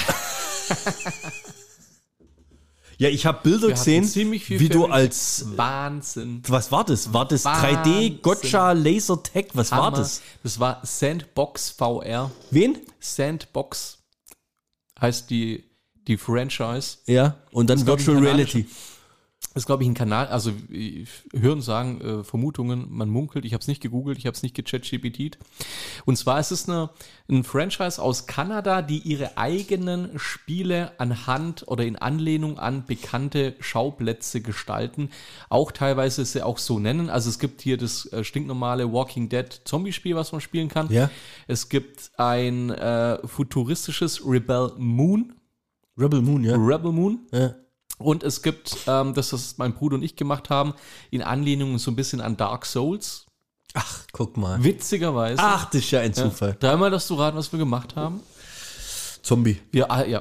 Ja, ich habe Bilder Wir hatten gesehen, ziemlich viel wie du Family. als... Wahnsinn. Was war das? War das Wahnsinn. 3D, Gotcha, Lasertag? Was war Hammer. das? Das war Sandbox VR. Wen? Sandbox heißt die Franchise. Ja, und dann Das glaub ich, Virtual kanadisch. Reality. Das ist, glaube ich, ein Kanal, also Hören sagen, Vermutungen, man munkelt, ich habe es nicht gegoogelt, ich habe es nicht gechat-GPT't. Und zwar ist es ein Franchise aus Kanada, die ihre eigenen Spiele anhand oder in Anlehnung an bekannte Schauplätze gestalten, auch teilweise sie auch so nennen. Also es gibt hier das stinknormale Walking Dead Zombie-Spiel, was man spielen kann. Ja. Es gibt ein futuristisches Rebel Moon. Rebel Moon, ja. Rebel Moon. Ja. Und es gibt, das mein Bruder und ich gemacht haben, in Anlehnung so ein bisschen an Dark Souls. Ach, guck mal. Witzigerweise. Ach, das ist ja ein Zufall. Dreimal darfst du raten, was wir gemacht haben. Zombie. Ja.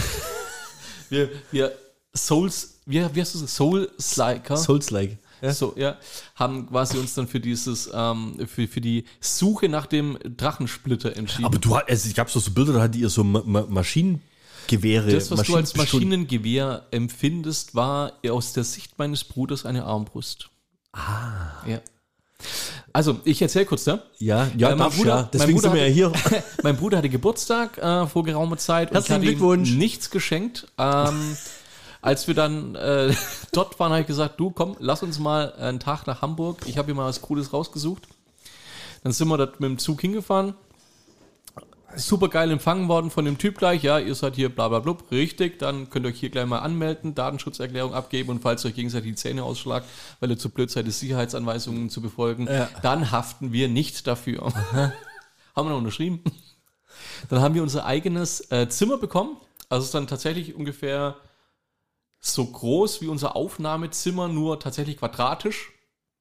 wir Souls, wie hast du es? Souls-Liker. Souls-like. Ja. So, ja, haben quasi uns dann für dieses, für die Suche nach dem Drachensplitter entschieden. Aber es gab so Bilder, da hattet ihr so Maschinengewehre. Das, was du als Maschinenpistolen. Maschinengewehr empfindest, war aus der Sicht meines Bruders eine Armbrust. Ja. Also, ich erzähle kurz, ne? Ja, mein darfst Bruder- ja. Deswegen mein sind wir ja hier. Mein Bruder hatte Geburtstag vor geraumer Zeit und ich Herzlichen hatte ihm Glückwunsch. nichts geschenkt. Als wir dann dort waren, habe ich gesagt, du komm, lass uns mal einen Tag nach Hamburg. Ich habe hier mal was Cooles rausgesucht. Dann sind wir dort mit dem Zug hingefahren. Super geil empfangen worden von dem Typ gleich. Ja, ihr seid hier bla bla blub. Richtig, dann könnt ihr euch hier gleich mal anmelden, Datenschutzerklärung abgeben und falls ihr euch gegenseitig die Zähne ausschlagt, weil ihr zu blöd seid, die Sicherheitsanweisungen zu befolgen, dann haften wir nicht dafür. Haben wir noch unterschrieben. Dann haben wir unser eigenes Zimmer bekommen. Also es ist dann tatsächlich ungefähr so groß wie unser Aufnahmezimmer, nur tatsächlich quadratisch.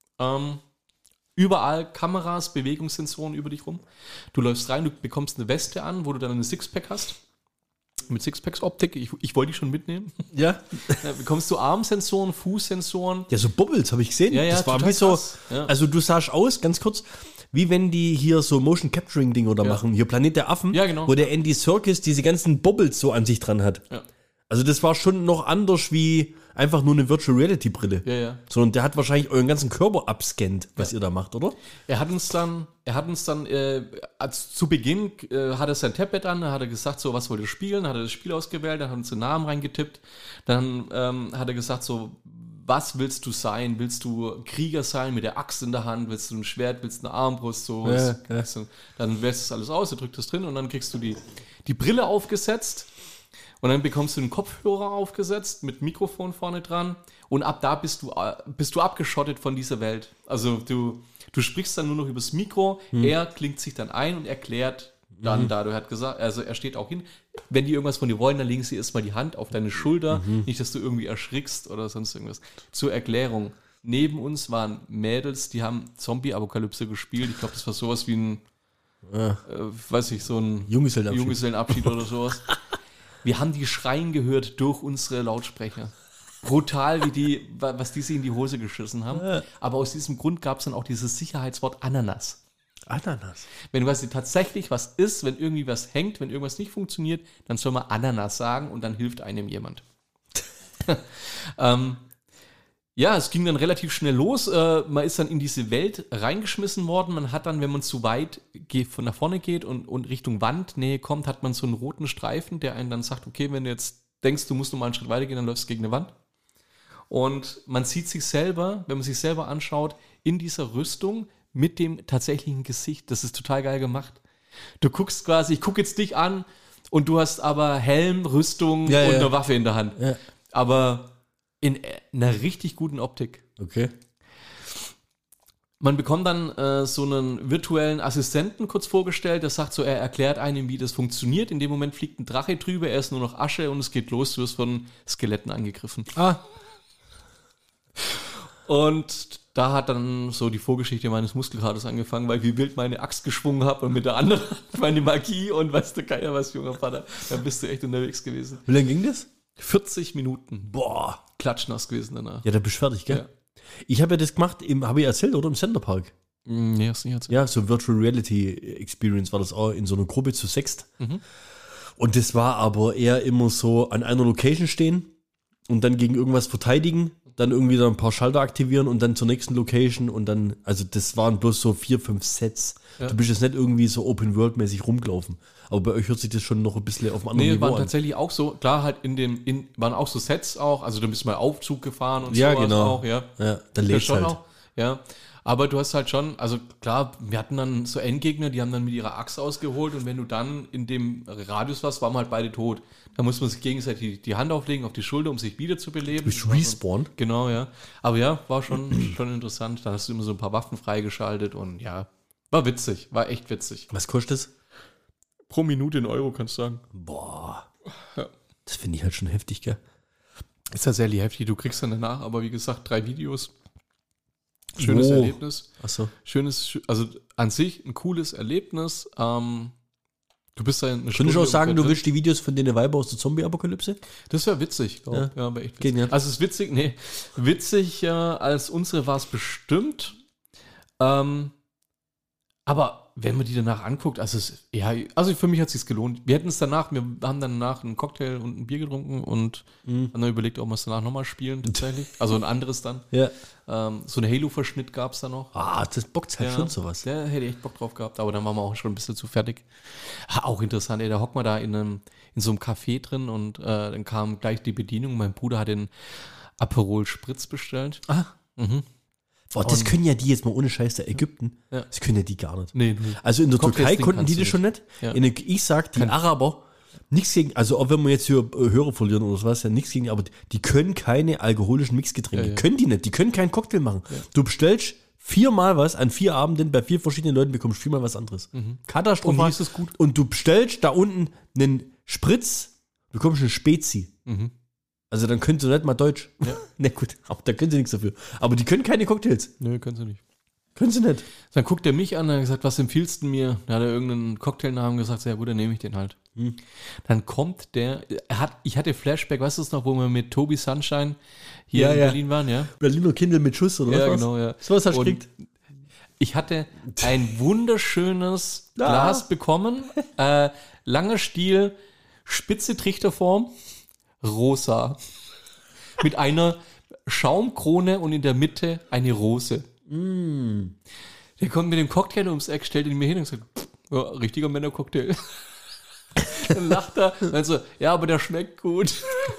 Überall Kameras, Bewegungssensoren über dich rum. Du läufst rein, du bekommst eine Weste an, wo du dann eine Sixpack hast. Mit Sixpacks-Optik. Ich wollte die schon mitnehmen. Ja. Da bekommst du Armsensoren, Fußsensoren. Ja, so Bubbles habe ich gesehen. Ja, das war total wie so. krass. Ja. Also du sahst aus, ganz kurz, wie wenn die hier so Motion Capturing Ding oder machen. Hier Planet der Affen, Ja, genau. wo der Andy Serkis diese ganzen Bubbles so an sich dran hat. Ja. Also das war schon noch anders wie einfach nur eine Virtual Reality Brille. Ja. Sondern der hat wahrscheinlich euren ganzen Körper abscannt, was ihr da macht, oder? Er hat uns dann als zu Beginn hat er sein Tablet an, da hat er gesagt, so, was wollt ihr spielen? Hat er das Spiel ausgewählt, dann hat er uns den Namen reingetippt, dann hat er gesagt, so, was willst du sein? Willst du Krieger sein mit der Axt in der Hand? Willst du ein Schwert? Willst du eine Armbrust? So, Dann wählst du das alles aus, du drückst das drin und dann kriegst du die Brille aufgesetzt. Und dann bekommst du einen Kopfhörer aufgesetzt mit Mikrofon vorne dran und ab da bist du abgeschottet von dieser Welt. Also du sprichst dann nur noch übers Mikro, er klingt sich dann ein und erklärt dann da. Du hat gesagt, also er steht auch hin, wenn die irgendwas von dir wollen, dann legen sie erstmal die Hand auf deine Schulter, nicht, dass du irgendwie erschrickst oder sonst irgendwas. Zur Erklärung, neben uns waren Mädels, die haben Zombie-Apokalypse gespielt. Ich glaube, das war sowas wie ein, so ein Junggesellenabschied oder sowas. Wir haben die schreien gehört durch unsere Lautsprecher. Brutal, was die sich in die Hose geschissen haben. Aber aus diesem Grund gab es dann auch dieses Sicherheitswort Ananas. Ananas. Wenn quasi tatsächlich was ist, wenn irgendwie was hängt, wenn irgendwas nicht funktioniert, dann soll man Ananas sagen und dann hilft einem jemand. Ja, es ging dann relativ schnell los. Man ist dann in diese Welt reingeschmissen worden. Man hat dann, wenn man zu weit von nach vorne geht und Richtung Wandnähe kommt, hat man so einen roten Streifen, der einen dann sagt, okay, wenn du jetzt denkst, du musst noch mal einen Schritt weiter gehen, dann läufst du gegen eine Wand. Und man sieht sich selber, wenn man sich selber anschaut, in dieser Rüstung mit dem tatsächlichen Gesicht. Das ist total geil gemacht. Du guckst quasi, ich gucke jetzt dich an und du hast aber Helm, Rüstung und eine Waffe in der Hand. Ja. Aber in einer richtig guten Optik. Okay. Man bekommt dann so einen virtuellen Assistenten kurz vorgestellt, der sagt so, er erklärt einem, wie das funktioniert. In dem Moment fliegt ein Drache drüber, er ist nur noch Asche und es geht los, du wirst von Skeletten angegriffen. Ah. Und da hat dann so die Vorgeschichte meines Muskelkaters angefangen, weil ich wie wild meine Axt geschwungen habe und mit der anderen meine Magie und weißt du, keiner was, junger Vater. Dann bist du echt unterwegs gewesen. Wie lange ging das? 40 Minuten. Boah. Klatschnass gewesen danach. Ja, da bist du fertig, gell? Ja. Ich habe ja das gemacht, habe ich erzählt, oder? Im Centerpark. Nee, hast du nicht erzählt. Ja, so Virtual Reality Experience war das auch in so einer Gruppe zu sechst. Und das war aber eher immer so an einer Location stehen und dann gegen irgendwas verteidigen, dann irgendwie dann ein paar Schalter aktivieren und dann zur nächsten Location und dann, also das waren bloß so 4, 5 Sets. Ja. Du bist jetzt nicht irgendwie so Open-World-mäßig rumgelaufen. Aber bei euch hört sich das schon noch ein bisschen auf einem anderen Nee, Niveau waren an. tatsächlich auch so, klar, halt waren auch so Sets auch, also du bist mal Aufzug gefahren und Ja, sowas genau. auch, ja. Ja, dann Ja, lebst schon halt. auch, ja. Aber du hast halt schon, also klar, wir hatten dann so Endgegner, die haben dann mit ihrer Axt ausgeholt und wenn du dann in dem Radius warst, waren wir halt beide tot. Da muss man sich gegenseitig die Hand auflegen auf die Schulter, um sich wieder zu beleben. Bist du respawned? Genau, ja. Aber ja, war schon interessant. Dann hast du immer so ein paar Waffen freigeschaltet und ja, war witzig, war echt witzig. Was kostet das? Pro Minute in Euro, kannst du sagen. Boah. Ja. Das finde ich halt schon heftig, gell? Ist tatsächlich heftig. Du kriegst dann danach, aber wie gesagt, 3 Videos. Schönes Wo? Erlebnis. Achso. Also an sich ein cooles Erlebnis. Du bist da eine Könntest Stunde du auch sagen, du ungefähr willst die Videos von den Weiber aus der Zombie-Apokalypse? drin. Das wäre witzig, glaube ich. Ja. Ja, wär echt witzig. Genial. Also es ist witzig, witzig als unsere war es bestimmt. Aber wenn man die danach anguckt, also für mich hat es sich gelohnt. Wir haben danach einen Cocktail und ein Bier getrunken und haben dann überlegt, ob wir es danach nochmal spielen tatsächlich. Also ein anderes dann. Ja. So einen Halo-Verschnitt gab es da noch. Ah, das bockt halt Ja, schon sowas. Der hätte echt Bock drauf gehabt, aber dann waren wir auch schon ein bisschen zu fertig. Auch interessant, da hockt man da in so einem Café drin und dann kam gleich die Bedienung. Mein Bruder hat den Aperol Spritz bestellt. Ah. Boah, das können ja die jetzt mal ohne Scheiß der Ägypten. Ja. Das können ja die gar nicht. Nee. Also in der Cocktails Türkei Ding konnten die kannst das du schon nicht. Ja. Ich sag, die Araber, nichts gegen, also auch wenn wir jetzt hier Hörer verlieren oder sowas, ja nichts gegen, aber die können keine alkoholischen Mixgetränke. Ja. Können die nicht. Die können keinen Cocktail machen. Du bestellst 4-mal was an 4 Abenden, bei 4 verschiedenen Leuten bekommst du 4-mal was anderes. Katastrophe. Und wie ist es gut? Und du bestellst da unten einen Spritz, bekommst eine Spezi. Also dann können sie nicht mal Deutsch. Ja. Na gut, aber da können sie nichts dafür. Aber die können keine Cocktails. Nö, können sie nicht. Können sie nicht. Dann guckt er mich an und hat gesagt, was empfiehlst du mir? Dann hat er irgendeinen Cocktailnamen gesagt, ja gut, dann nehme ich den halt. Dann kommt ich hatte Flashback, weißt du es noch, wo wir mit Tobi Sunshine hier Ja, in ja. Berlin waren, ja? Berliner Kindle mit Schuss oder Ja, was? genau, ja. So was hast du Und gekriegt. Ich hatte ein wunderschönes Ah. Glas bekommen, langer Stiel, spitze Trichterform, rosa, mit einer Schaumkrone und in der Mitte eine Rose. Der kommt mit dem Cocktail ums Eck, stellt ihn mir hin und sagt, ja, richtiger Männercocktail. Dann lacht er, also, ja, aber der schmeckt gut.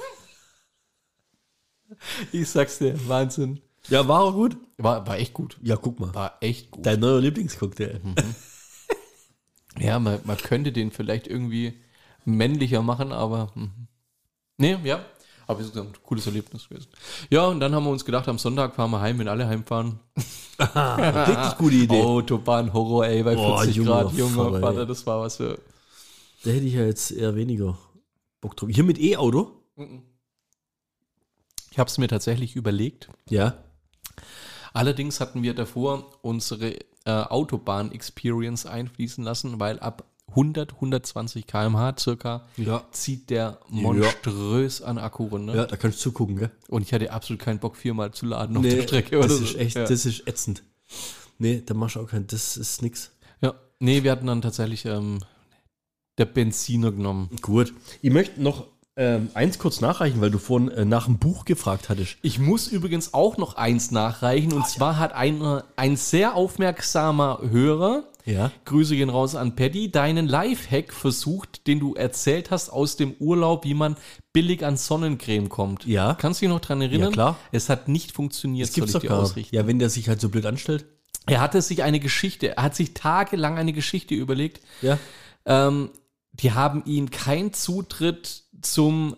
Ich sag's dir, Wahnsinn. Ja, war auch gut. War echt gut. Ja, guck mal. War echt gut. Dein neuer Lieblingscocktail. Ja, man könnte den vielleicht irgendwie männlicher machen, aber nee, ja. Aber es ist ein cooles Erlebnis gewesen. Ja, und dann haben wir uns gedacht, am Sonntag fahren wir heim, wenn alle heimfahren. Richtig gute Idee. Autobahn-Horror, ey, bei 40 junger Grad, junger Vater, Vater, ey. das war was für... Da hätte ich ja jetzt eher weniger Bock drauf. Hier mit E-Auto? Ich habe es mir tatsächlich überlegt. Ja. Allerdings hatten wir davor unsere Autobahn-Experience einfließen lassen, weil ab 120 km/h circa Ja. zieht der monströs an Akku runter. Ja, da kannst du zugucken, gell? Und ich hatte absolut keinen Bock, 4-mal zu laden auf der Strecke. das so. ist echt, Ja. das ist ätzend. Nee, da machst du auch keinen, das ist nix. Ja, nee, wir hatten dann tatsächlich der Benziner genommen. Gut. Ich möchte noch eins kurz nachreichen, weil du vorhin nach dem Buch gefragt hattest. Ich muss übrigens auch noch eins nachreichen. Und zwar hat ein sehr aufmerksamer Hörer, Ja. Grüße gehen raus an Paddy, deinen Lifehack versucht, den du erzählt hast aus dem Urlaub, wie man billig an Sonnencreme kommt. Ja. Kannst du dich noch dran erinnern? Ja, klar. Es hat nicht funktioniert, Das gibt's soll doch ich dir gar nicht. ausrichten. Ja, wenn der sich halt so blöd anstellt. Er hat sich tagelang eine Geschichte überlegt. Ja. Die haben ihm keinen Zutritt zum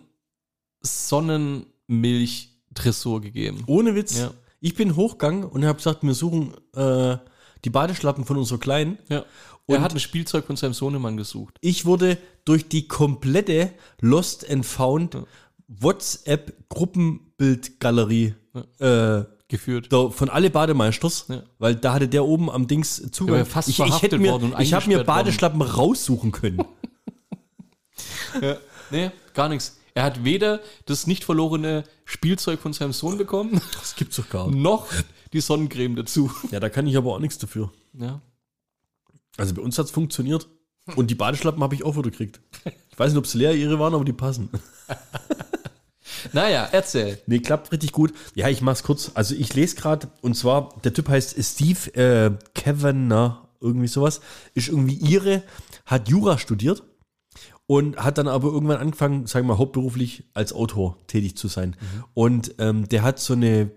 Sonnenmilch-Tresor gegeben. Ohne Witz. Ja. Ich bin hochgegangen und habe gesagt, wir suchen die Badeschlappen von unserer Kleinen. Ja. Und Er hat ein Spielzeug von seinem Sohnemann gesucht. ich wurde durch die komplette Lost and Found WhatsApp-Gruppenbildgalerie geführt. Von alle Bademeisters, Ja. weil da hatte der oben am Dings Zugang. Der war fast ich verhaftet hätte mir, worden und ich habe mir eingesperrt Badeschlappen raussuchen können. Ja. Nee, gar nichts. Er hat weder das nicht verlorene Spielzeug von seinem Sohn bekommen, Das gibt's doch gar nicht. noch die Sonnencreme dazu. Ja, da kann ich aber auch nichts dafür. Ja. Also bei uns hat's funktioniert. Und die Badeschlappen habe ich auch wieder gekriegt. Ich weiß nicht, ob es leer ihre waren, aber die passen. Naja, erzähl. Nee, klappt richtig gut. Ja, ich mach's kurz. Also ich lese gerade, und zwar, der Typ heißt Steve Kavanagh, irgendwie sowas. Ist irgendwie Ire, hat Jura studiert und hat dann aber irgendwann angefangen, sagen wir mal, hauptberuflich als Autor tätig zu sein. Und der hat so eine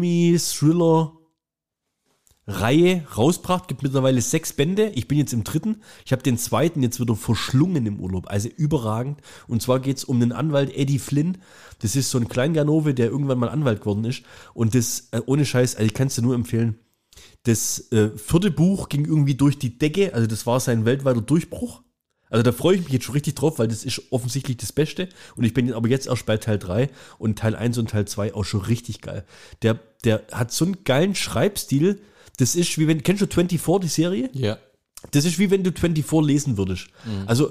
Krimi-Thriller-Reihe rausgebracht, gibt mittlerweile 6 Bände. Ich bin jetzt im 3. Ich habe den 2. jetzt wieder verschlungen im Urlaub, also überragend. Und zwar geht's um den Anwalt Eddie Flynn. Das ist so ein Kleinganove, der irgendwann mal Anwalt geworden ist. Und das, ohne Scheiß, also ich kann es dir nur empfehlen. Das 4. Buch ging irgendwie durch die Decke, also das war sein weltweiter Durchbruch. Also da freue ich mich jetzt schon richtig drauf, weil das ist offensichtlich das Beste. Und ich bin aber jetzt erst bei Teil 3 und Teil 1 und Teil 2 auch schon richtig geil. Der hat so einen geilen Schreibstil. Das ist wie wenn, kennst du 24, die Serie? Ja. Das ist wie wenn du 24 lesen würdest. Also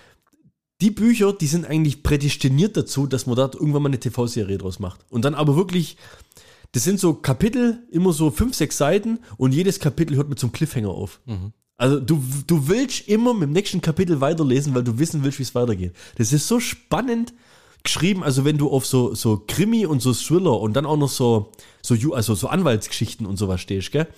die Bücher, die sind eigentlich prädestiniert dazu, dass man da irgendwann mal eine TV-Serie draus macht. Und dann aber wirklich, das sind so Kapitel, immer so 5, 6 Seiten und jedes Kapitel hört mit so einem Cliffhanger auf. Also du willst immer mit dem nächsten Kapitel weiterlesen, weil du wissen willst, wie es weitergeht. Das ist so spannend geschrieben, also wenn du auf so Krimi und so Thriller und dann auch noch so Anwaltsgeschichten und sowas stehst, gell?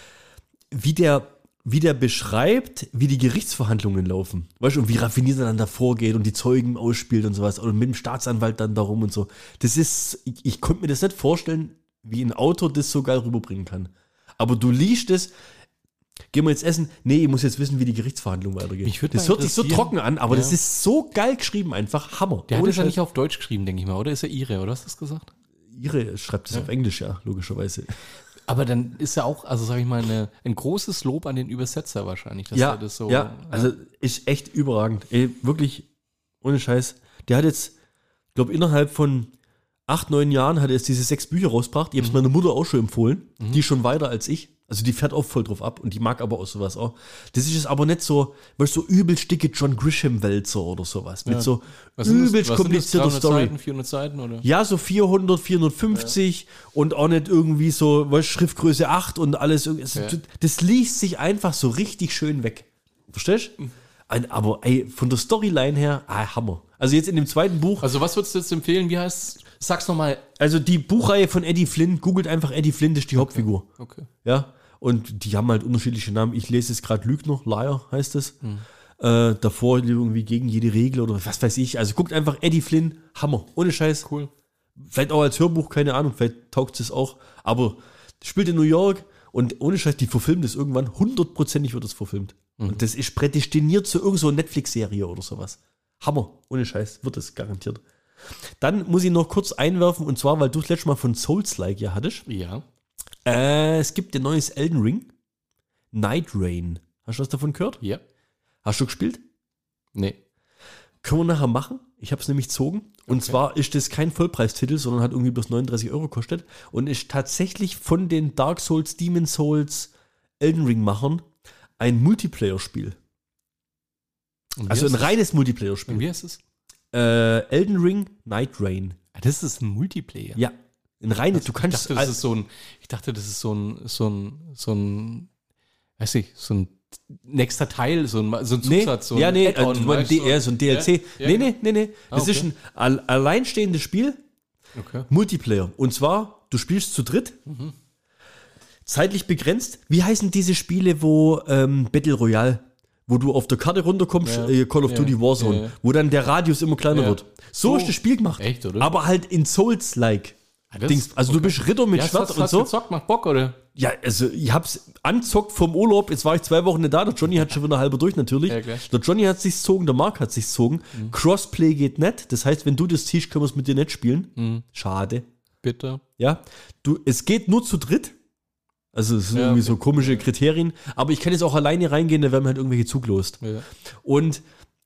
Wie der beschreibt, wie die Gerichtsverhandlungen laufen. Weißt du, und wie raffiniert er dann da vorgeht und die Zeugen ausspielt und sowas. Oder mit dem Staatsanwalt dann darum und so. Das ist, ich konnte mir das nicht vorstellen, wie ein Autor das so geil rüberbringen kann. Aber du liest es, gehen wir jetzt essen? Nee, ich muss jetzt wissen, wie die Gerichtsverhandlung weitergeht. Das hört sich so trocken an, aber das ist so geil geschrieben, einfach Hammer. Der hat Ohne es ja Scheiß. nicht auf Deutsch geschrieben, denke ich mal, oder? Ist er Ire, oder hast du das gesagt? Ihre schreibt es auf Englisch, ja, logischerweise. Aber dann ist ja auch, also sag ich mal, ein großes Lob an den Übersetzer wahrscheinlich, dass er das so. Also ist echt überragend. Ey, wirklich, ohne Scheiß. Der hat jetzt, ich glaube, innerhalb von 8, 9 Jahren hat er jetzt diese 6 Bücher rausgebracht. Ich habe es meiner Mutter auch schon empfohlen. Die ist schon weiter als ich. Also die fährt auch voll drauf ab und die mag aber auch sowas auch. Das ist jetzt aber nicht so, weißt du, so übelst dicke John Grisham-Wälzer oder sowas. Mit so übelst komplizierter Story. Seiten, 400 Seiten, oder? Ja, so 400, 450 und auch nicht irgendwie so, weißt, Schriftgröße 8 und alles. Das liest sich einfach so richtig schön weg. Verstehst du? Aber ey, von der Storyline her, Hammer. Also jetzt in dem 2. Buch. Also was würdest du jetzt empfehlen? Wie heißt, sag's nochmal. Also die Buchreihe von Eddie Flynn, googelt einfach Eddie Flynn, das ist die Hauptfigur. Okay. Ja, und die haben halt unterschiedliche Namen. Ich lese es gerade Lügner, Liar heißt es. Davor irgendwie gegen jede Regel oder was weiß ich. Also guckt einfach Eddie Flynn, Hammer, ohne Scheiß. Cool. Vielleicht auch als Hörbuch, keine Ahnung, vielleicht taugt es auch. Aber spielt in New York und ohne Scheiß, die verfilmen das irgendwann, 100%ig wird das verfilmt. Und das ist prädestiniert zu irgendeiner so Netflix-Serie oder sowas. Hammer, ohne Scheiß, wird es garantiert. Dann muss ich noch kurz einwerfen, und zwar, weil du das letzte Mal von Souls-like ja hattest. Ja. Es gibt ein neues Elden Ring. Night Rain. Hast du was davon gehört? Ja. Hast du gespielt? Nee. Können wir nachher machen. Ich habe es nämlich gezogen. Und zwar ist das kein Vollpreistitel, sondern hat irgendwie bloß 39 € gekostet. Und ist tatsächlich von den Dark Souls, Demon Souls, Elden Ring-Machern ein Multiplayer-Spiel. Also ein reines Multiplayer-Spiel. Und wie heißt es? Elden Ring Night Rain. Das ist ein Multiplayer. Ja. Ein reines, du kannst. Ich dachte, das ist so ein, weiß ich, so ein nächster Teil, so ein Zusatz, so ein Add-on, so ein DLC. Ja, Nee. Das ist ein alleinstehendes Spiel, Multiplayer. Und zwar, du spielst zu dritt, zeitlich begrenzt. Wie heißen diese Spiele, wo Battle Royale, wo du auf der Karte runterkommst, Call of Duty Warzone, wo dann der Radius immer kleiner wird. So ist das Spiel gemacht. Echt, oder? Aber halt in Souls-like. Also du bist Ritter mit Schwert und so. Gezockt, macht Bock, oder? Ja, also ich hab's anzockt vom Urlaub, jetzt war ich 2 Wochen nicht da, der Johnny hat schon wieder halber durch natürlich. Ja, klar. Der Johnny hat sich's gezogen, der Marc hat sich's gezogen. Crossplay geht nicht, das heißt, wenn du das ziehst, können wir es mit dir nicht spielen. Schade. Bitte. Ja, es geht nur zu dritt. Also es sind irgendwie so komische Kriterien, aber ich kann jetzt auch alleine reingehen, da werden halt irgendwelche zuglost. Ja. Und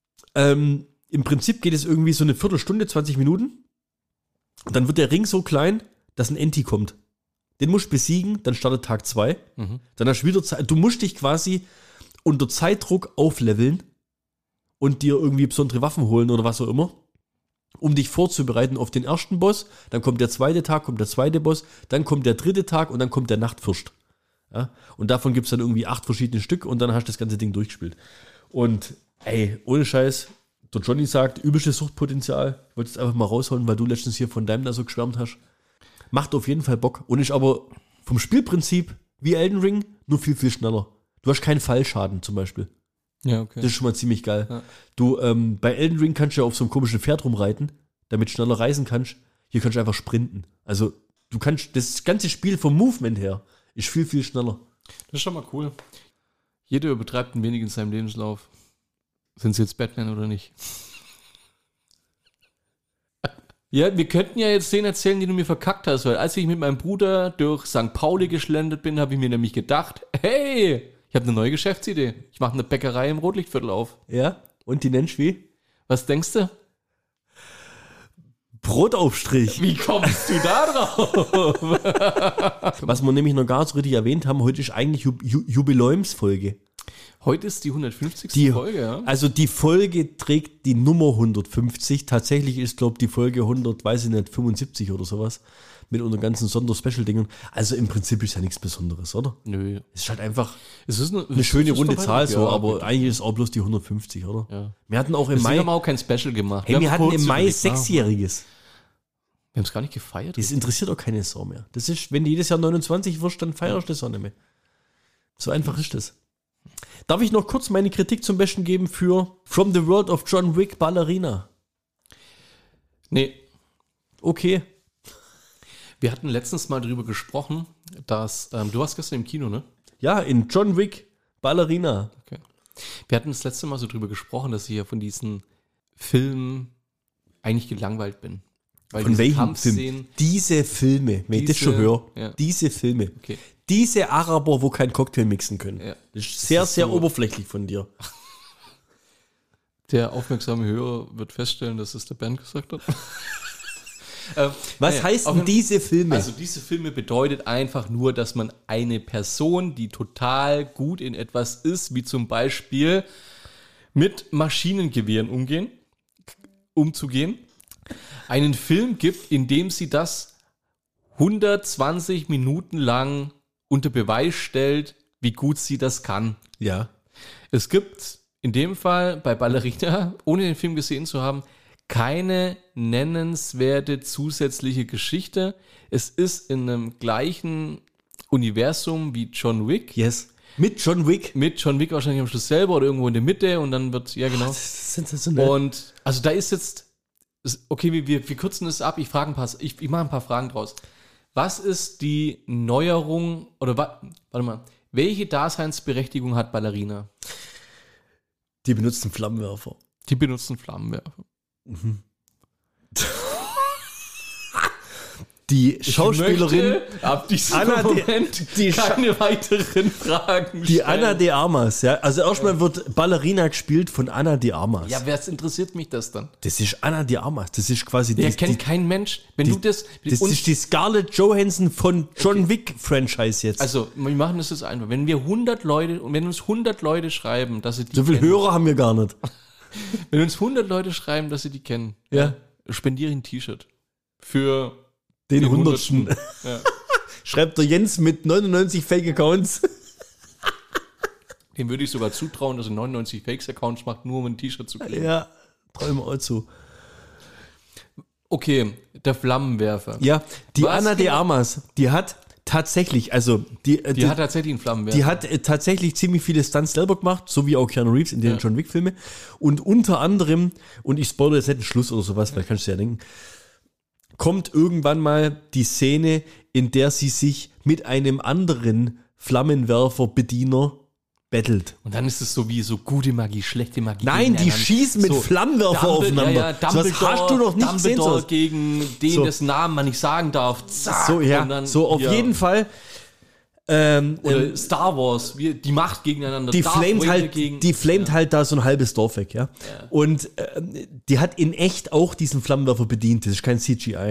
im Prinzip geht es irgendwie so eine Viertelstunde, 20 Minuten. Und dann wird der Ring so klein, dass ein Enti kommt. Den musst du besiegen, dann startet Tag 2. Dann hast du wieder Zeit. Du musst dich quasi unter Zeitdruck aufleveln und dir irgendwie besondere Waffen holen oder was auch immer, um dich vorzubereiten auf den ersten Boss. Dann kommt der zweite Tag, kommt der zweite Boss, dann kommt der dritte Tag und dann kommt der Nachtfürst. Ja? Und davon gibt es dann irgendwie 8 verschiedene Stück und dann hast du das ganze Ding durchgespielt. Und ey, ohne Scheiß, der Johnny sagt, übelstes Suchtpotenzial. Ich wollte es einfach mal rausholen, weil du letztens hier von deinem da so geschwärmt hast. Macht auf jeden Fall Bock. Und ist aber vom Spielprinzip wie Elden Ring nur viel, viel schneller. Du hast keinen Fallschaden zum Beispiel. Ja, okay. Das ist schon mal ziemlich geil. Ja. Du, bei Elden Ring kannst du ja auf so einem komischen Pferd rumreiten, damit du schneller reisen kannst. Hier kannst du einfach sprinten. Also du kannst, das ganze Spiel vom Movement her ist viel, viel schneller. Das ist schon mal cool. Jeder übertreibt ein wenig in seinem Lebenslauf. Sind sie jetzt Batman oder nicht? Ja, wir könnten ja jetzt den erzählen, den du mir verkackt hast, weil als ich mit meinem Bruder durch St. Pauli geschlendert bin, habe ich mir nämlich gedacht, hey, ich habe eine neue Geschäftsidee. Ich mache eine Bäckerei im Rotlichtviertel auf. Ja, und die nennst du wie? Was denkst du? Brotaufstrich. Wie kommst du da drauf? Was wir nämlich noch gar nicht so richtig erwähnt haben, heute ist eigentlich Jubiläumsfolge. Heute ist die 150. Folge, ja? Also die Folge trägt die Nummer 150. Tatsächlich ist, glaube ich, die Folge 100, weiß ich nicht, 75 oder sowas. Mit unseren ganzen Sonder-Special-Dingen. Also im Prinzip ist ja nichts Besonderes, oder? Nö. Es ist halt einfach Es ist eine schöne runde Zahl, so, ja, aber bitte. eigentlich ist es auch bloß die 150, oder? Ja. Wir hatten auch im Wir haben Mai, auch kein Special gemacht. wir hatten im Mai überlegt, 6-Jähriges. Wir haben es gar nicht gefeiert. Das interessiert auch keine Sau mehr. Das ist, wenn du jedes Jahr 29 wirst, dann feierst du das auch nicht mehr. So einfach ist das. Darf ich noch kurz meine Kritik zum Besten geben für From the World of John Wick Ballerina? Nee. Okay. Wir hatten letztens mal drüber gesprochen, dass, du warst gestern im Kino, ne? Ja, in John Wick Ballerina. Okay. Wir hatten das letzte Mal so drüber gesprochen, dass ich ja von diesen Filmen eigentlich gelangweilt bin. Weil Von diese welchem Kampfszenen, Film? Diese Filme, wenn ich das schon höre. ja. Diese Filme. Okay. Diese Araber, wo kein Cocktail mixen können. Ja. Das ist sehr, ist sehr so- oberflächlich von dir. Der aufmerksame Hörer wird feststellen, dass es der Bernd gesagt hat. Was naja, heißt auf denn jeden- diese Filme? Also diese Filme bedeutet einfach nur, dass man eine Person, die total gut in etwas ist, wie zum Beispiel mit Maschinengewehren umzugehen, einen Film gibt, in dem sie das 120 Minuten lang unter Beweis stellt, wie gut sie das kann. ja. Es gibt in dem Fall bei Ballerina, ohne den Film gesehen zu haben, keine nennenswerte zusätzliche Geschichte. Es ist in einem gleichen Universum wie John Wick. Yes. Mit John Wick. Mit John Wick wahrscheinlich am Schluss selber oder irgendwo in der Mitte und dann wird, ja genau. Das ist sensationell. Und also da ist jetzt, okay, wir kürzen es ab, ich mache ein paar Fragen draus. Was ist die Neuerung, oder warte mal, welche Daseinsberechtigung hat Ballerina? Die benutzen Flammenwerfer. Die benutzen Flammenwerfer. Die Schauspielerin ab diesem Anna de- Moment die keine weiteren Fragen Die stellen. Anna de Armas, ja. Also erstmal wird Ballerina gespielt von Anna de Armas. Ja, wer interessiert mich das dann? Das ist Anna de Armas. Das ist quasi Der kennt kein Mensch. Wenn du das... das und- ist die Scarlett Johansson von John Wick Franchise jetzt. also, wir machen das jetzt einfach. Wenn uns 100 Leute schreiben, dass sie die so viele kennen, Hörer haben wir gar nicht. wenn uns 100 Leute schreiben, dass sie die kennen, Ja. spendiere ich ein T-Shirt. Für Den den 100. Ja. Schreibt der Jens mit 99 Fake-Accounts. Dem würde ich sogar zutrauen, dass er 99 Fakes-Accounts macht, nur um ein T-Shirt zu kriegen. Ja, träume auch zu. Okay, der Flammenwerfer. Ja, die Was Anna de genau- Armas, die hat tatsächlich, also die Die hat tatsächlich einen Flammenwerfer. Die hat tatsächlich ziemlich viele Stunts selber gemacht, so wie auch Keanu Reeves in den Ja. John Wick-Filmen. Und unter anderem, und ich spoilere jetzt nicht den Schluss oder sowas, weil kannst du ja denken, kommt irgendwann mal die Szene, in der sie sich mit einem anderen Flammenwerfer-Bediener bettelt. Und dann ist es so wie so gute Magie, schlechte Magie. Nein, die gegeneinander. schießen mit Flammenwerfer aufeinander. Ja, So was hast du noch nicht gesehen. Dumbledore So, gegen den, So. dessen Namen man nicht sagen darf. Zack, so, ja, und dann, so auf ja. jeden Fall. Oder Star Wars, die Macht gegeneinander. Die Darth flamet Vader halt, gegen, die flamet halt da so ein halbes Dorf weg, ja. Und die hat in echt auch diesen Flammenwerfer bedient. Das ist kein CGI.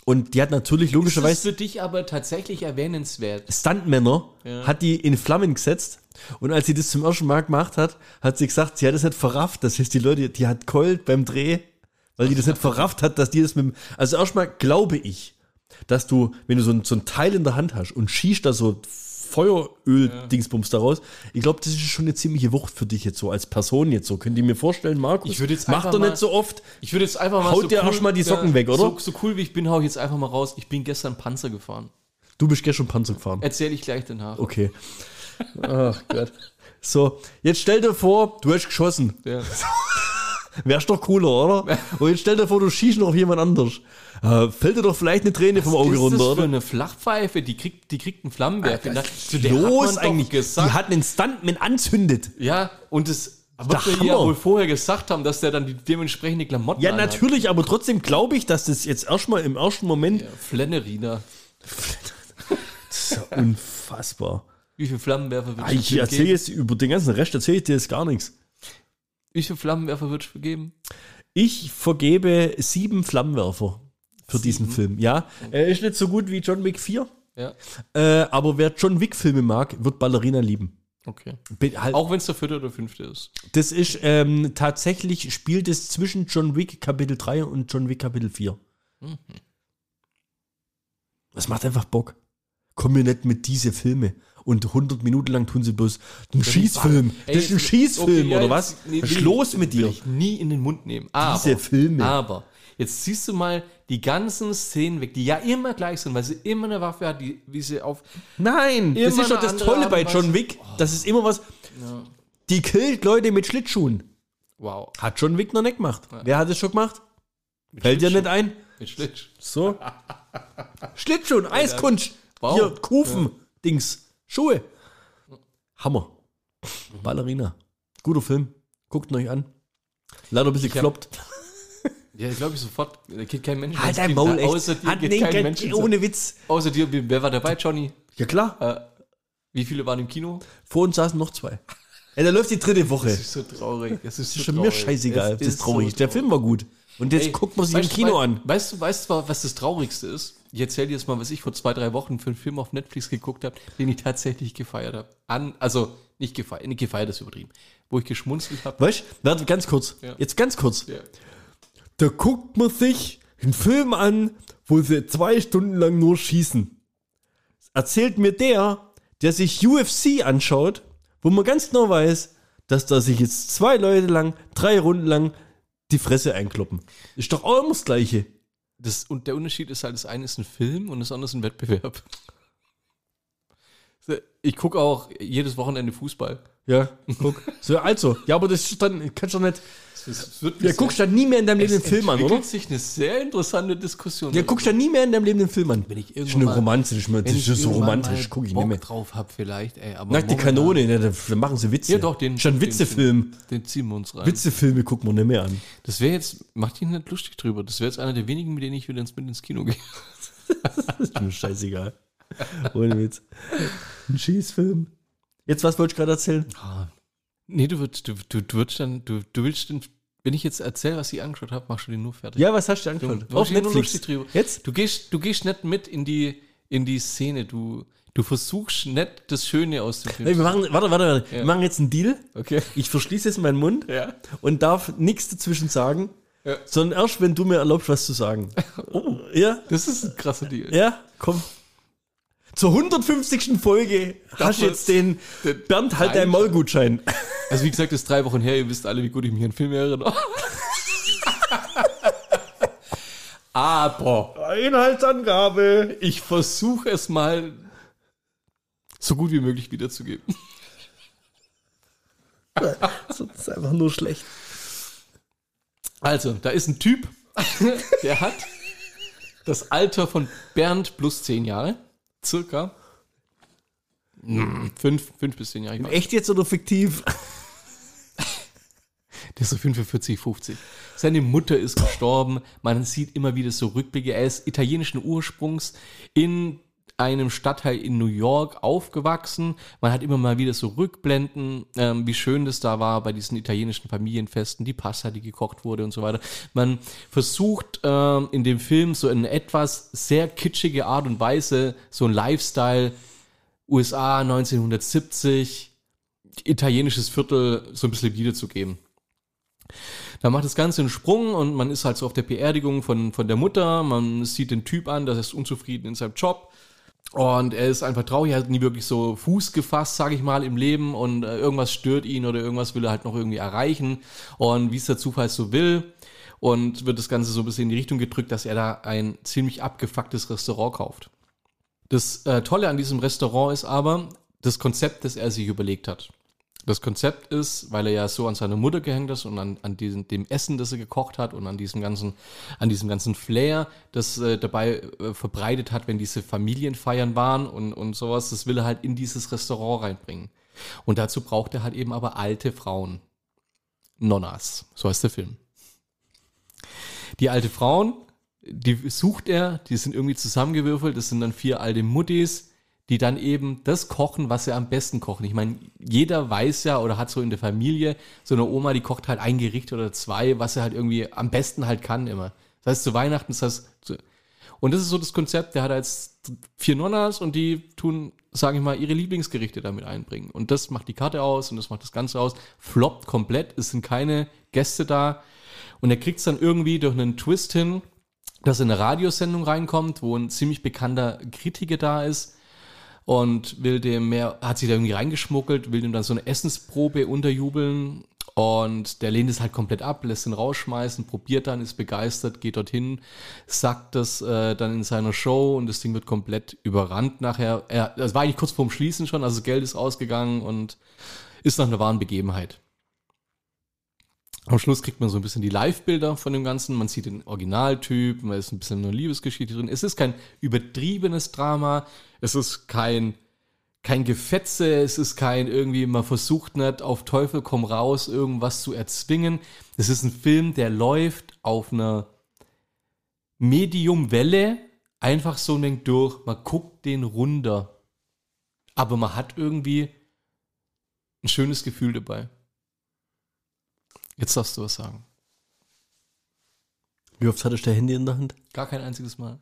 Und die hat natürlich Das ist logischerweise für dich aber tatsächlich erwähnenswert. Stuntmänner, Ja. hat die in Flammen gesetzt. Und als sie das zum ersten Mal gemacht hat, hat sie gesagt, sie hat das nicht verrafft. Das heißt, die Leute, die hat keult beim Dreh, weil die das nicht verrafft hat, dass die das mit dem, also erstmal glaube ich, dass du, wenn du so ein Teil in der Hand hast und schießt da so Feueröl-Dingsbums daraus, ich glaube, das ist schon eine ziemliche Wucht für dich jetzt so, als Person jetzt so. Könnt ihr mir vorstellen, Markus? Ich würde jetzt macht einfach doch nicht mal- so oft. Ich würde jetzt einfach mal Haut dir erstmal die Socken weg, oder? So cool wie ich bin, hau ich jetzt einfach mal raus. Ich bin gestern Panzer gefahren. Du bist gestern Panzer gefahren. Erzähle ich gleich danach. Okay. Ach Gott. So, jetzt stell dir vor, du hast geschossen. Ja. Wär's doch cooler, oder? Und jetzt stell dir vor, du schießt noch auf jemand anders. Fällt dir doch vielleicht eine Träne vom Auge Was ist runter, das für oder? eine Flachpfeife? Die kriegt einen Flammenwerfer. Zu der hat Los man doch eigentlich. gesagt. Die hat einen Stuntman anzündet. Ja, und das Der wird mir ja Hammer. wohl vorher gesagt haben, dass der dann die dementsprechende Klamotten Ja, anhat. natürlich, aber trotzdem glaube ich, dass das jetzt erstmal im ersten Moment. Ja, Flannerina. Das ist ja unfassbar. Wie viele Flammenwerfer würdest Ich erzähle jetzt über den ganzen Rest, erzähle ich dir jetzt gar nichts. Wie viele Flammenwerfer würdest du vergeben? Ich vergebe 7 Flammenwerfer für diesen Film. Ja, er ist nicht so gut wie John Wick 4, Ja, aber wer John Wick Filme mag, wird Ballerina lieben. okay. Halt, Auch wenn es der 4. oder 5. ist. das ist tatsächlich, spielt es zwischen John Wick Kapitel 3 und John Wick Kapitel 4. Das macht einfach Bock. Komm mir nicht mit diese Filme. Und 100 Minuten lang tun sie bloß einen Schießfilm. Ey, Das ist ein Schießfilm, okay, ja, oder was? jetzt- nee, Was ist will los ich- mit will dir? ich nie in den Mund nehmen. Aber, Diese Filme. Aber, jetzt ziehst du mal die ganzen Szenen weg, die ja immer gleich sind, weil sie immer eine Waffe hat, wie sie auf... Nein, das Immer ist doch eine das andere Tolle Art bei und Weise. John Wick. Das ist immer was. Die killt Leute mit Schlittschuhen. Wow. Hat John Wick noch nicht gemacht. Wer hat es schon gemacht? Fällt dir nicht ein? Mit Schlitsch. So. Schlittschuhen, Eiskunst. Wow. Hier, Kufen, Dings, Schuhe. Hammer. Ballerina. Guter Film. Guckt ihn euch an. Leider ein bisschen gefloppt. Ja, glaube ich sofort. Da geht kein Mensch Halt ins dein Kino. Maul, echt. Außer dir Hat geht nee, kein Mensch ins- ohne Witz. Außer dir, wer war dabei, Johnny? Ja klar. Wie viele waren im Kino? Vor uns saßen noch 2. Ey, da läuft die 3. Woche. Das ist so traurig. Das ist Das so ist schon mir traurig. scheißegal. Es Das ist traurig. so Der Film war gut. Und jetzt Ey, guckt man sich im weißt du, Kino an. Weißt du, was das Traurigste ist? Ich erzähle dir jetzt mal, was ich vor 2-3 Wochen für einen Film auf Netflix geguckt habe, den ich tatsächlich gefeiert habe. Also nicht gefeiert ist übertrieben. Wo ich geschmunzelt habe. Weißt du, warte, ganz kurz. Ja. Jetzt ganz kurz. Ja. Da guckt man sich einen Film an, wo sie 2 Stunden lang nur schießen. Erzählt mir der sich UFC anschaut, wo man ganz genau weiß, dass da sich jetzt 2 Leute lang, 3 Runden lang die Fresse einkloppen. Ist doch auch immer das Gleiche. Und der Unterschied ist halt, das eine ist ein Film und das andere ist ein Wettbewerb. Ich gucke auch jedes Wochenende Fußball. Ja, guck. So, also. Ja, aber das ist dann, kannst du doch nicht. Es wird Ja, guckst dann nie mehr in deinem Leben den Film an, oder? entwickelt sich eine sehr interessante Diskussion. Ja, guckst dann nie mehr in deinem Leben den Film an. Wenn ich Das ist irgendwann eine mal- Romanze, das ist so romantisch, guck ich nicht mehr. drauf habe vielleicht, ey. Aber Nackte momentan- Kanone, ne, da machen sie Witze. Ja, doch, den- Schon ein den- Witzefilm. Den ziehen wir uns rein. Witzefilme gucken wir nicht mehr an. Das wäre jetzt, mach dich nicht lustig drüber. Das wäre jetzt einer der wenigen, mit denen ich wieder mit ins Kino gehe. Das ist mir scheißegal. Ohne Witz. Ein Schießfilm. Jetzt, was wollte ich gerade erzählen? Nee, du willst dann, wenn ich jetzt erzähle, was ich angeschaut habe, machst du den nur fertig. Ja, was hast du angeschaut? Du Auf machst dich nur Netflix. lustig drüber. Jetzt? Du gehst nicht mit in die Szene. Du versuchst nicht das Schöne aus dem Film. Hey, wir machen, warte. Ja. Wir machen jetzt einen Deal. Okay. Ich verschließe jetzt meinen Mund Ja. und darf nichts dazwischen sagen, Ja. sondern erst, wenn du mir erlaubst, was zu sagen. Oh. Ja? Das ist ein krasser Deal. Ja? Komm. Zur 150. Folge hast du jetzt den Bernd halt dein Maulgutschein. Also wie gesagt, das ist 3 Wochen her. Ihr wisst alle, wie gut ich mich an Filme erinnere. Aber Inhaltsangabe. ich versuche es mal so gut wie möglich wiederzugeben. Das ist einfach nur schlecht. Also, da ist ein Typ, der hat das Alter von Bernd plus 10 Jahre. Circa. 5 bis 10 Jahre. Ich weiß. Echt jetzt oder fiktiv? Der ist so 45, 50. Seine Mutter ist gestorben. Man sieht immer wieder so Rückblicke. Er ist italienischen Ursprungs in einem Stadtteil in New York aufgewachsen. Man hat immer mal wieder so Rückblenden, wie schön das da war bei diesen italienischen Familienfesten, die Pasta, die gekocht wurde und so weiter. Man versucht in dem Film so in etwas sehr kitschige Art und Weise so ein Lifestyle USA 1970, italienisches Viertel so ein bisschen wiederzugeben. Da macht das Ganze einen Sprung und man ist halt so auf der Beerdigung von der Mutter. Man sieht den Typ an, der ist unzufrieden in seinem Job. Und er ist einfach traurig, er hat nie wirklich so Fuß gefasst, sage ich mal, im Leben. Und irgendwas stört ihn oder irgendwas will er halt noch irgendwie erreichen. Und wie es der Zufall so will. Und wird das Ganze so ein bisschen in die Richtung gedrückt, dass er da ein ziemlich abgefucktes Restaurant kauft. Das Tolle an diesem Restaurant ist aber das Konzept, das er sich überlegt hat. Das Konzept ist, weil er ja so an seine Mutter gehängt ist und an dem Essen, das er gekocht hat und an diesem ganzen Flair, das dabei verbreitet hat, wenn diese Familienfeiern waren und sowas, das will er halt in dieses Restaurant reinbringen. Und dazu braucht er halt eben aber alte Frauen. Nonnas, so heißt der Film. Die alte Frauen, die sucht er, die sind irgendwie zusammengewürfelt, das sind dann 4 alte Muttis, die dann eben das kochen, was sie am besten kochen. Ich meine, jeder weiß ja oder hat so in der Familie so eine Oma, die kocht halt ein Gericht oder 2, was sie halt irgendwie am besten halt kann immer. Das heißt, zu Weihnachten, und das ist so das Konzept, der hat jetzt 4 Nonnas und die tun, sage ich mal, ihre Lieblingsgerichte damit einbringen. Und das macht die Karte aus und das macht das Ganze aus. Floppt komplett, es sind keine Gäste da. Und er kriegt es dann irgendwie durch einen Twist hin, dass in eine Radiosendung reinkommt, wo ein ziemlich bekannter Kritiker da ist. Und hat sich da irgendwie reingeschmuggelt, will ihm dann so eine Essensprobe unterjubeln und der lehnt es halt komplett ab, lässt ihn rausschmeißen, probiert dann, ist begeistert, geht dorthin, sagt das dann in seiner Show und das Ding wird komplett überrannt nachher. Das war eigentlich kurz vorm Schließen schon, also das Geld ist ausgegangen und ist nach einer wahren Begebenheit. Am Schluss kriegt man so ein bisschen die Live-Bilder von dem Ganzen. Man sieht den Originaltyp, man ist ein bisschen eine Liebesgeschichte drin. Es ist kein übertriebenes Drama, es ist kein Gefetze, es ist kein irgendwie, man versucht nicht auf Teufel komm raus irgendwas zu erzwingen. Es ist ein Film, der läuft auf einer Medium-Welle einfach so ein Ding durch. Man guckt den runter, aber man hat irgendwie ein schönes Gefühl dabei. Jetzt darfst du was sagen. Wie oft hattest du dein Handy in der Hand? Gar kein einziges Mal.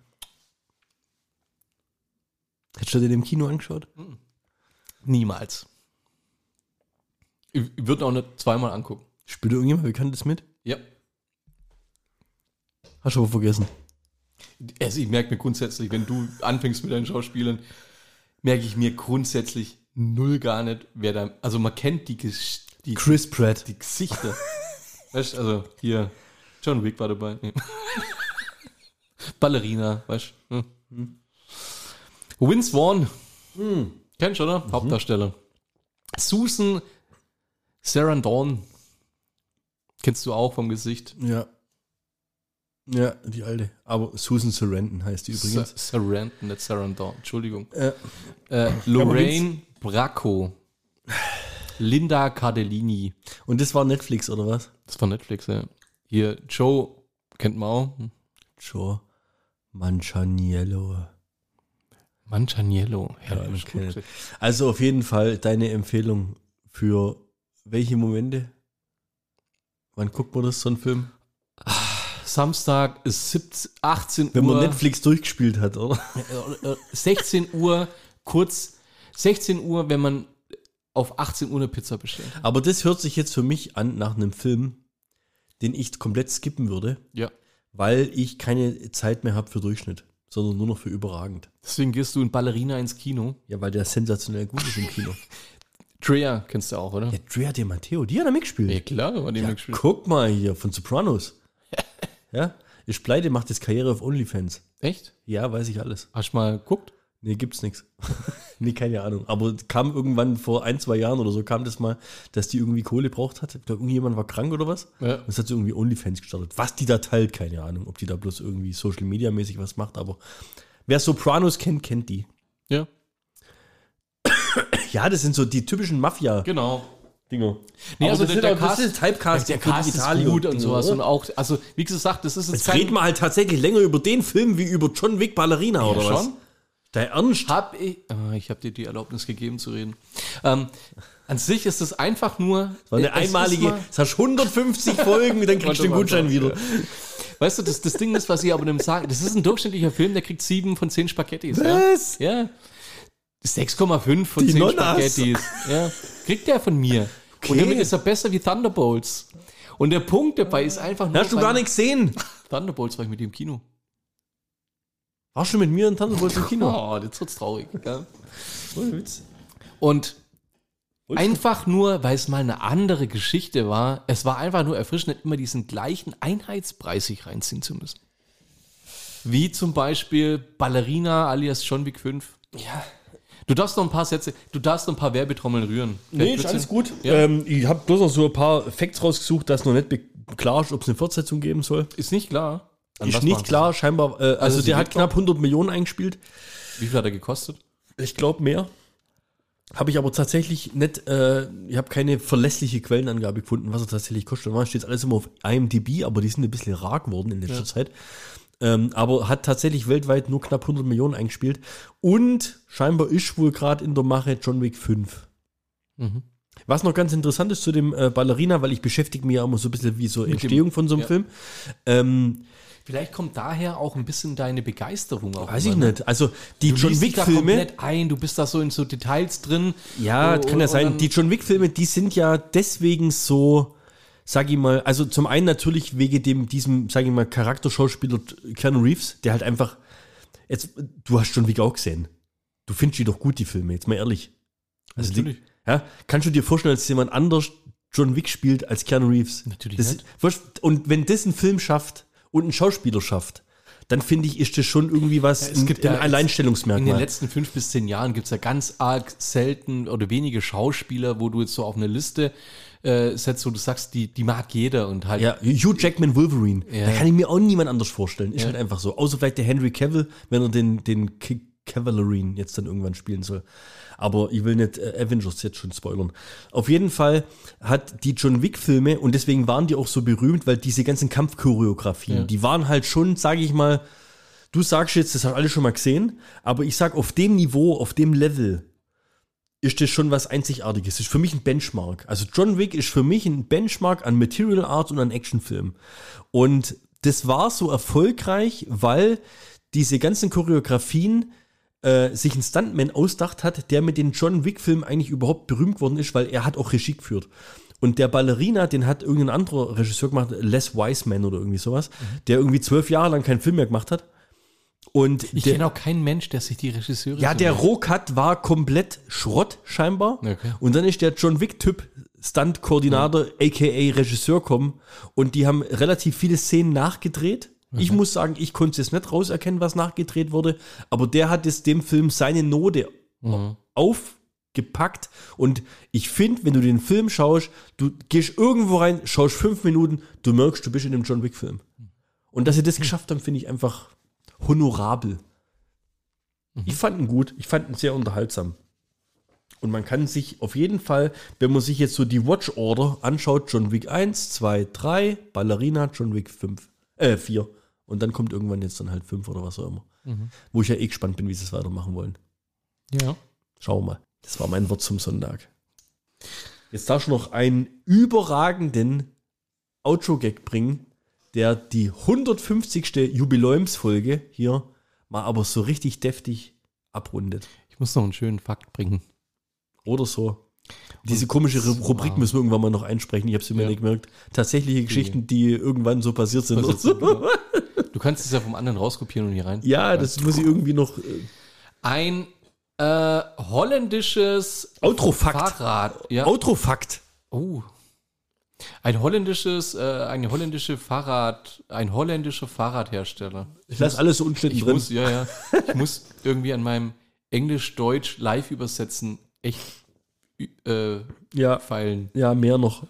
Hättest du den im Kino angeschaut? Niemals. Ich würde auch nicht 2-mal angucken. Spielt irgendjemand Bekanntes mit? Ja. Hast du aber vergessen. Also ich merke mir grundsätzlich, wenn du anfängst mit deinen Schauspielern, merke ich mir grundsätzlich null gar nicht, wer da... Also man kennt die Chris Pratt. Die Gesichter. Weißt du, also hier, John Wick war dabei. Nee. Ballerina, weißt du. Vince Vaughn. Kennst du, oder? Hauptdarsteller. Susan Sarandon. Kennst du auch vom Gesicht? Ja. Ja, die alte. Aber Susan Sarandon heißt die übrigens. Sarandon, nicht Sarandon. Entschuldigung. Lorraine Bracco. Linda Cardellini. Und das war Netflix, oder was? Das war Netflix, ja. Hier, Joe, kennt man auch. Joe Manganiello. Manganiello, ja, okay. Also auf jeden Fall deine Empfehlung für welche Momente? Wann guckt man das, so ein Film? Samstag ist 18 Uhr. Wenn man Netflix durchgespielt hat, oder? 16 Uhr, kurz 16 Uhr, wenn man auf 18 Uhr eine Pizza bestellt. Aber das hört sich jetzt für mich an nach einem Film, den ich komplett skippen würde. Ja. Weil ich keine Zeit mehr habe für Durchschnitt, sondern nur noch für überragend. Deswegen gehst du in Ballerina ins Kino. Ja, weil der sensationell gut ist im Kino. Drea kennst du auch, oder? Ja, Drea De Matteo, die hat da mitgespielt. Ja, klar, hat die mitgespielt. Guck mal hier, von Sopranos. Ja, ist pleite, macht jetzt Karriere auf OnlyFans. Echt? Ja, weiß ich alles. Hast du mal geguckt? Nee, gibt's nichts. Nee, keine Ahnung. Aber kam irgendwann vor 1-2 Jahren oder so, kam das mal, dass die irgendwie Kohle braucht hat. Irgendjemand war krank oder was? Ja. Und es hat so irgendwie OnlyFans gestartet. Was die da teilt, keine Ahnung. Ob die da bloß irgendwie Social Media mäßig was macht. Aber wer Sopranos kennt, kennt die. Ja. Ja, das sind so die typischen Mafia-Dinger. Genau. Nee, also das ist Typecast. Der Cast ist gut und sowas. Und auch, also wie gesagt, das ist jetzt reden wir halt tatsächlich länger über den Film wie über John Wick Ballerina, oder was? Schon? Dein Ernst? Ich habe dir die Erlaubnis gegeben zu reden. An sich ist es einfach nur... Das war eine einmalige, das hast 150 Folgen, dann kriegst du den Gutschein wieder. Weißt du, das Ding ist, was ich aber dem sagen, das ist ein durchschnittlicher Film, der kriegt 7 von 10 Spaghettis. Was? Ja. 6,5 von Die 10 Nonnas. Spaghettis. Ja. Kriegt der von mir. Okay. Und damit ist er besser wie Thunderbolts. Und der Punkt dabei ist einfach nur... Hast du gar nicht gesehen? Thunderbolts war ich mit dem im Kino. Warst du mit mir in Thunderbolts im Kino? Oh, jetzt wird's traurig. Ja. Ohne Witz. Und einfach nur, weil es mal eine andere Geschichte war, es war einfach nur erfrischend, nicht immer diesen gleichen Einheitspreis sich reinziehen zu müssen. Wie zum Beispiel Ballerina alias John Wick 5. Ja. Du darfst noch ein paar Sätze, du darfst noch ein paar Werbetrommeln rühren. Nee, ist alles gut. Ja. Ich habe bloß noch so ein paar Facts rausgesucht, dass noch nicht klar ist, ob es eine Fortsetzung geben soll. Ist nicht klar. An Ist was nicht machen klar, scheinbar. Also sie der hat geht knapp 100 Millionen eingespielt. sie? Wie viel hat er gekostet? Ich glaube mehr. Habe ich aber tatsächlich nicht, ich habe keine verlässliche Quellenangabe gefunden, was er tatsächlich kostet. Da steht alles immer auf IMDb, aber die sind ein bisschen rar geworden in letzter Zeit. Aber hat tatsächlich weltweit nur knapp 100 Millionen eingespielt. Und scheinbar ist wohl gerade in der Mache John Wick 5. Mhm. Was noch ganz interessant ist zu dem Ballerina, weil ich beschäftige mich ja immer so ein bisschen wie so Entstehung von so einem Film. Vielleicht kommt daher auch ein bisschen deine Begeisterung auch. Weiß ich immer, ne? nicht. Also die Du John liest dich da Wick-Filme. komplett ein, du bist da so in so Details drin. Ja, Oh, kann ja und sein. dann- Die John Wick-Filme, die sind ja deswegen so, sag ich mal, also zum einen natürlich wegen diesem, sag ich mal, Charakterschauspieler Keanu Reeves, der halt einfach, jetzt, du hast John Wick auch gesehen. Du findest die doch gut, die Filme, jetzt mal ehrlich. Also Natürlich. Ja, kannst du dir vorstellen, dass jemand anders John Wick spielt als Keanu Reeves? Natürlich Das, nicht. und wenn das ein Film schafft und ein Schauspieler schafft, dann finde ich, ist das schon irgendwie was, es gibt ein ja- Alleinstellungsmerkmal. In den letzten 5 bis 10 Jahren gibt es ja ganz arg selten oder wenige Schauspieler, wo du jetzt so auf eine Liste setzt, wo du sagst, die mag jeder und halt. Ja, Hugh Jackman Wolverine. Ja. Da kann ich mir auch niemand anders vorstellen. Ist Ja. halt einfach so. Außer vielleicht der Henry Cavill, wenn er den Cavallerine jetzt dann irgendwann spielen soll. Aber ich will nicht Avengers jetzt schon spoilern. Auf jeden Fall hat die John Wick-Filme, und deswegen waren die auch so berühmt, weil diese ganzen Kampfchoreografien, die waren halt schon, sage ich mal, du sagst jetzt, das haben alle schon mal gesehen, aber ich sag, auf dem Niveau, auf dem Level ist das schon was Einzigartiges. Das ist für mich ein Benchmark. Also John Wick ist für mich ein Benchmark an Material Art und an Actionfilm. Und das war so erfolgreich, weil diese ganzen Choreografien sich ein Stuntman ausdacht hat, der mit den John Wick-Filmen eigentlich überhaupt berühmt worden ist, weil er hat auch Regie geführt. Und der Ballerina, den hat irgendein anderer Regisseur gemacht, Les Wiseman oder irgendwie sowas, der irgendwie 12 Jahre lang keinen Film mehr gemacht hat. Und Ich kenne auch keinen Mensch, der sich die Regisseure ja, so der nennt. Rohcut war komplett Schrott scheinbar. Okay. Und dann ist der John Wick-Typ Stunt-Koordinator, aka Regisseur, kommen. Und die haben relativ viele Szenen nachgedreht. Ich muss sagen, ich konnte es nicht rauserkennen, was nachgedreht wurde. Aber der hat es dem Film seine Note aufgepackt. Und ich finde, wenn du den Film schaust, du gehst irgendwo rein, schaust 5 Minuten, du merkst, du bist in einem John Wick-Film. Und dass sie das geschafft haben, finde ich einfach honorabel. Ich fand ihn gut, ich fand ihn sehr unterhaltsam. Und man kann sich auf jeden Fall, wenn man sich jetzt so die Watch Order anschaut, John Wick 1, 2, 3, Ballerina, John Wick 4. Und dann kommt irgendwann jetzt dann halt 5 oder was auch immer. Wo ich ja eh gespannt bin, wie sie es weitermachen wollen. Ja. Schauen wir mal. Das war mein Wort zum Sonntag. Jetzt darfst du noch einen überragenden Outro-Gag bringen, der die 150. Jubiläumsfolge hier mal aber so richtig deftig abrundet. Ich muss noch einen schönen Fakt bringen. Oder so. Diese komische Rubrik müssen wir irgendwann mal noch einsprechen. Ich habe es mir nicht gemerkt. Tatsächliche Geschichten, die irgendwann so passiert sind. Genau. Du kannst es ja vom anderen rauskopieren und hier rein. Ja, das muss ich irgendwie noch. Ein holländisches Outrofakt. Fahrrad. Ja. Outrofakt. Oh. Ein holländischer Fahrradhersteller. Ich lasse alles so unschnitten Ich drin. muss irgendwie an meinem Englisch-Deutsch live übersetzen echt feilen. Ja, mehr noch.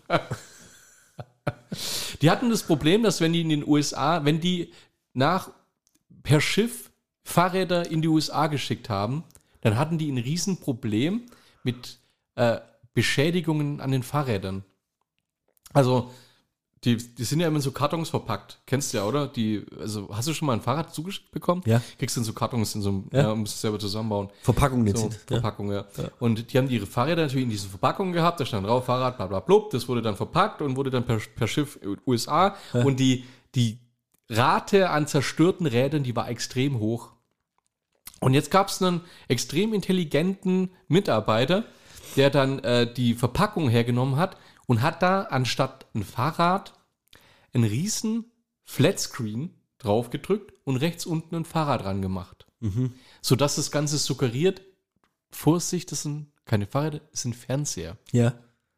Die hatten das Problem, dass wenn die in den USA, wenn die per Schiff Fahrräder in die USA geschickt haben, dann hatten die ein Riesenproblem mit Beschädigungen an den Fahrrädern. Also Die sind ja immer in so Kartons verpackt. Kennst du ja, oder? Also hast du schon mal ein Fahrrad zugeschickt bekommen? Ja. Kriegst du in so Kartons, musst es selber zusammenbauen. Verpackung jetzt. So, Verpackung, ja. Und die haben ihre Fahrräder natürlich in diesen Verpackungen gehabt. Da stand drauf, Fahrrad, bla bla blub. Das wurde dann verpackt und wurde dann per Schiff USA. Ja. Und die Rate an zerstörten Rädern, die war extrem hoch. Und jetzt gab es einen extrem intelligenten Mitarbeiter, der dann die Verpackung hergenommen hat und hat da anstatt ein Fahrrad einen riesen Flatscreen draufgedrückt und rechts unten ein Fahrrad dran gemacht. Sodass das Ganze suggeriert, Vorsicht, das sind keine Fahrräder, das sind Fernseher. Ja.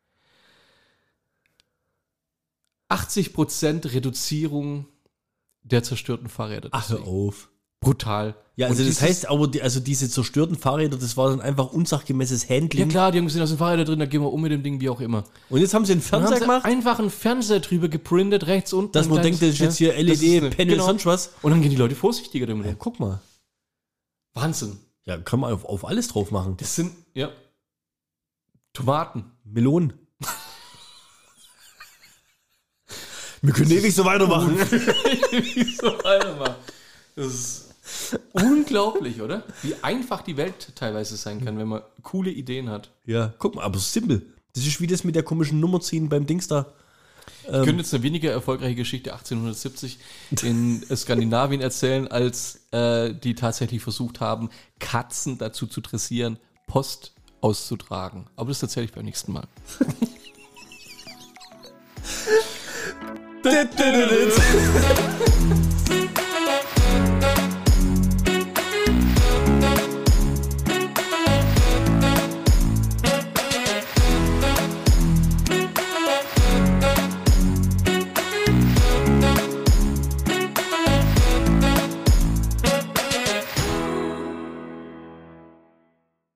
80% Reduzierung der zerstörten Fahrräder. Ach, hör auf. Brutal. Ja, also das heißt aber, diese zerstörten Fahrräder, das war dann einfach unsachgemäßes Handling. Ja klar, die haben gesehen, da sind Fahrräder drin, da gehen wir um mit dem Ding, wie auch immer. Und jetzt haben sie einen Fernseher gemacht? Einfach einen Fernseher drüber geprintet, rechts unten. Dass man denkt, das ist jetzt hier LED-Panel, sonst was. Und dann gehen die Leute vorsichtiger damit. Ja, guck mal. Wahnsinn. Ja, kann man auf alles drauf machen. Das sind, Tomaten. Melonen. Wir können ewig so weitermachen. Das ist unglaublich, oder? Wie einfach die Welt teilweise sein kann, wenn man coole Ideen hat. Ja, guck mal, aber simpel. Das ist wie das mit der komischen Nummer ziehen beim Dings da. Ich könnte jetzt eine weniger erfolgreiche Geschichte 1870 in Skandinavien erzählen, als die tatsächlich versucht haben, Katzen dazu zu dressieren, Post auszutragen. Aber das erzähle ich beim nächsten Mal.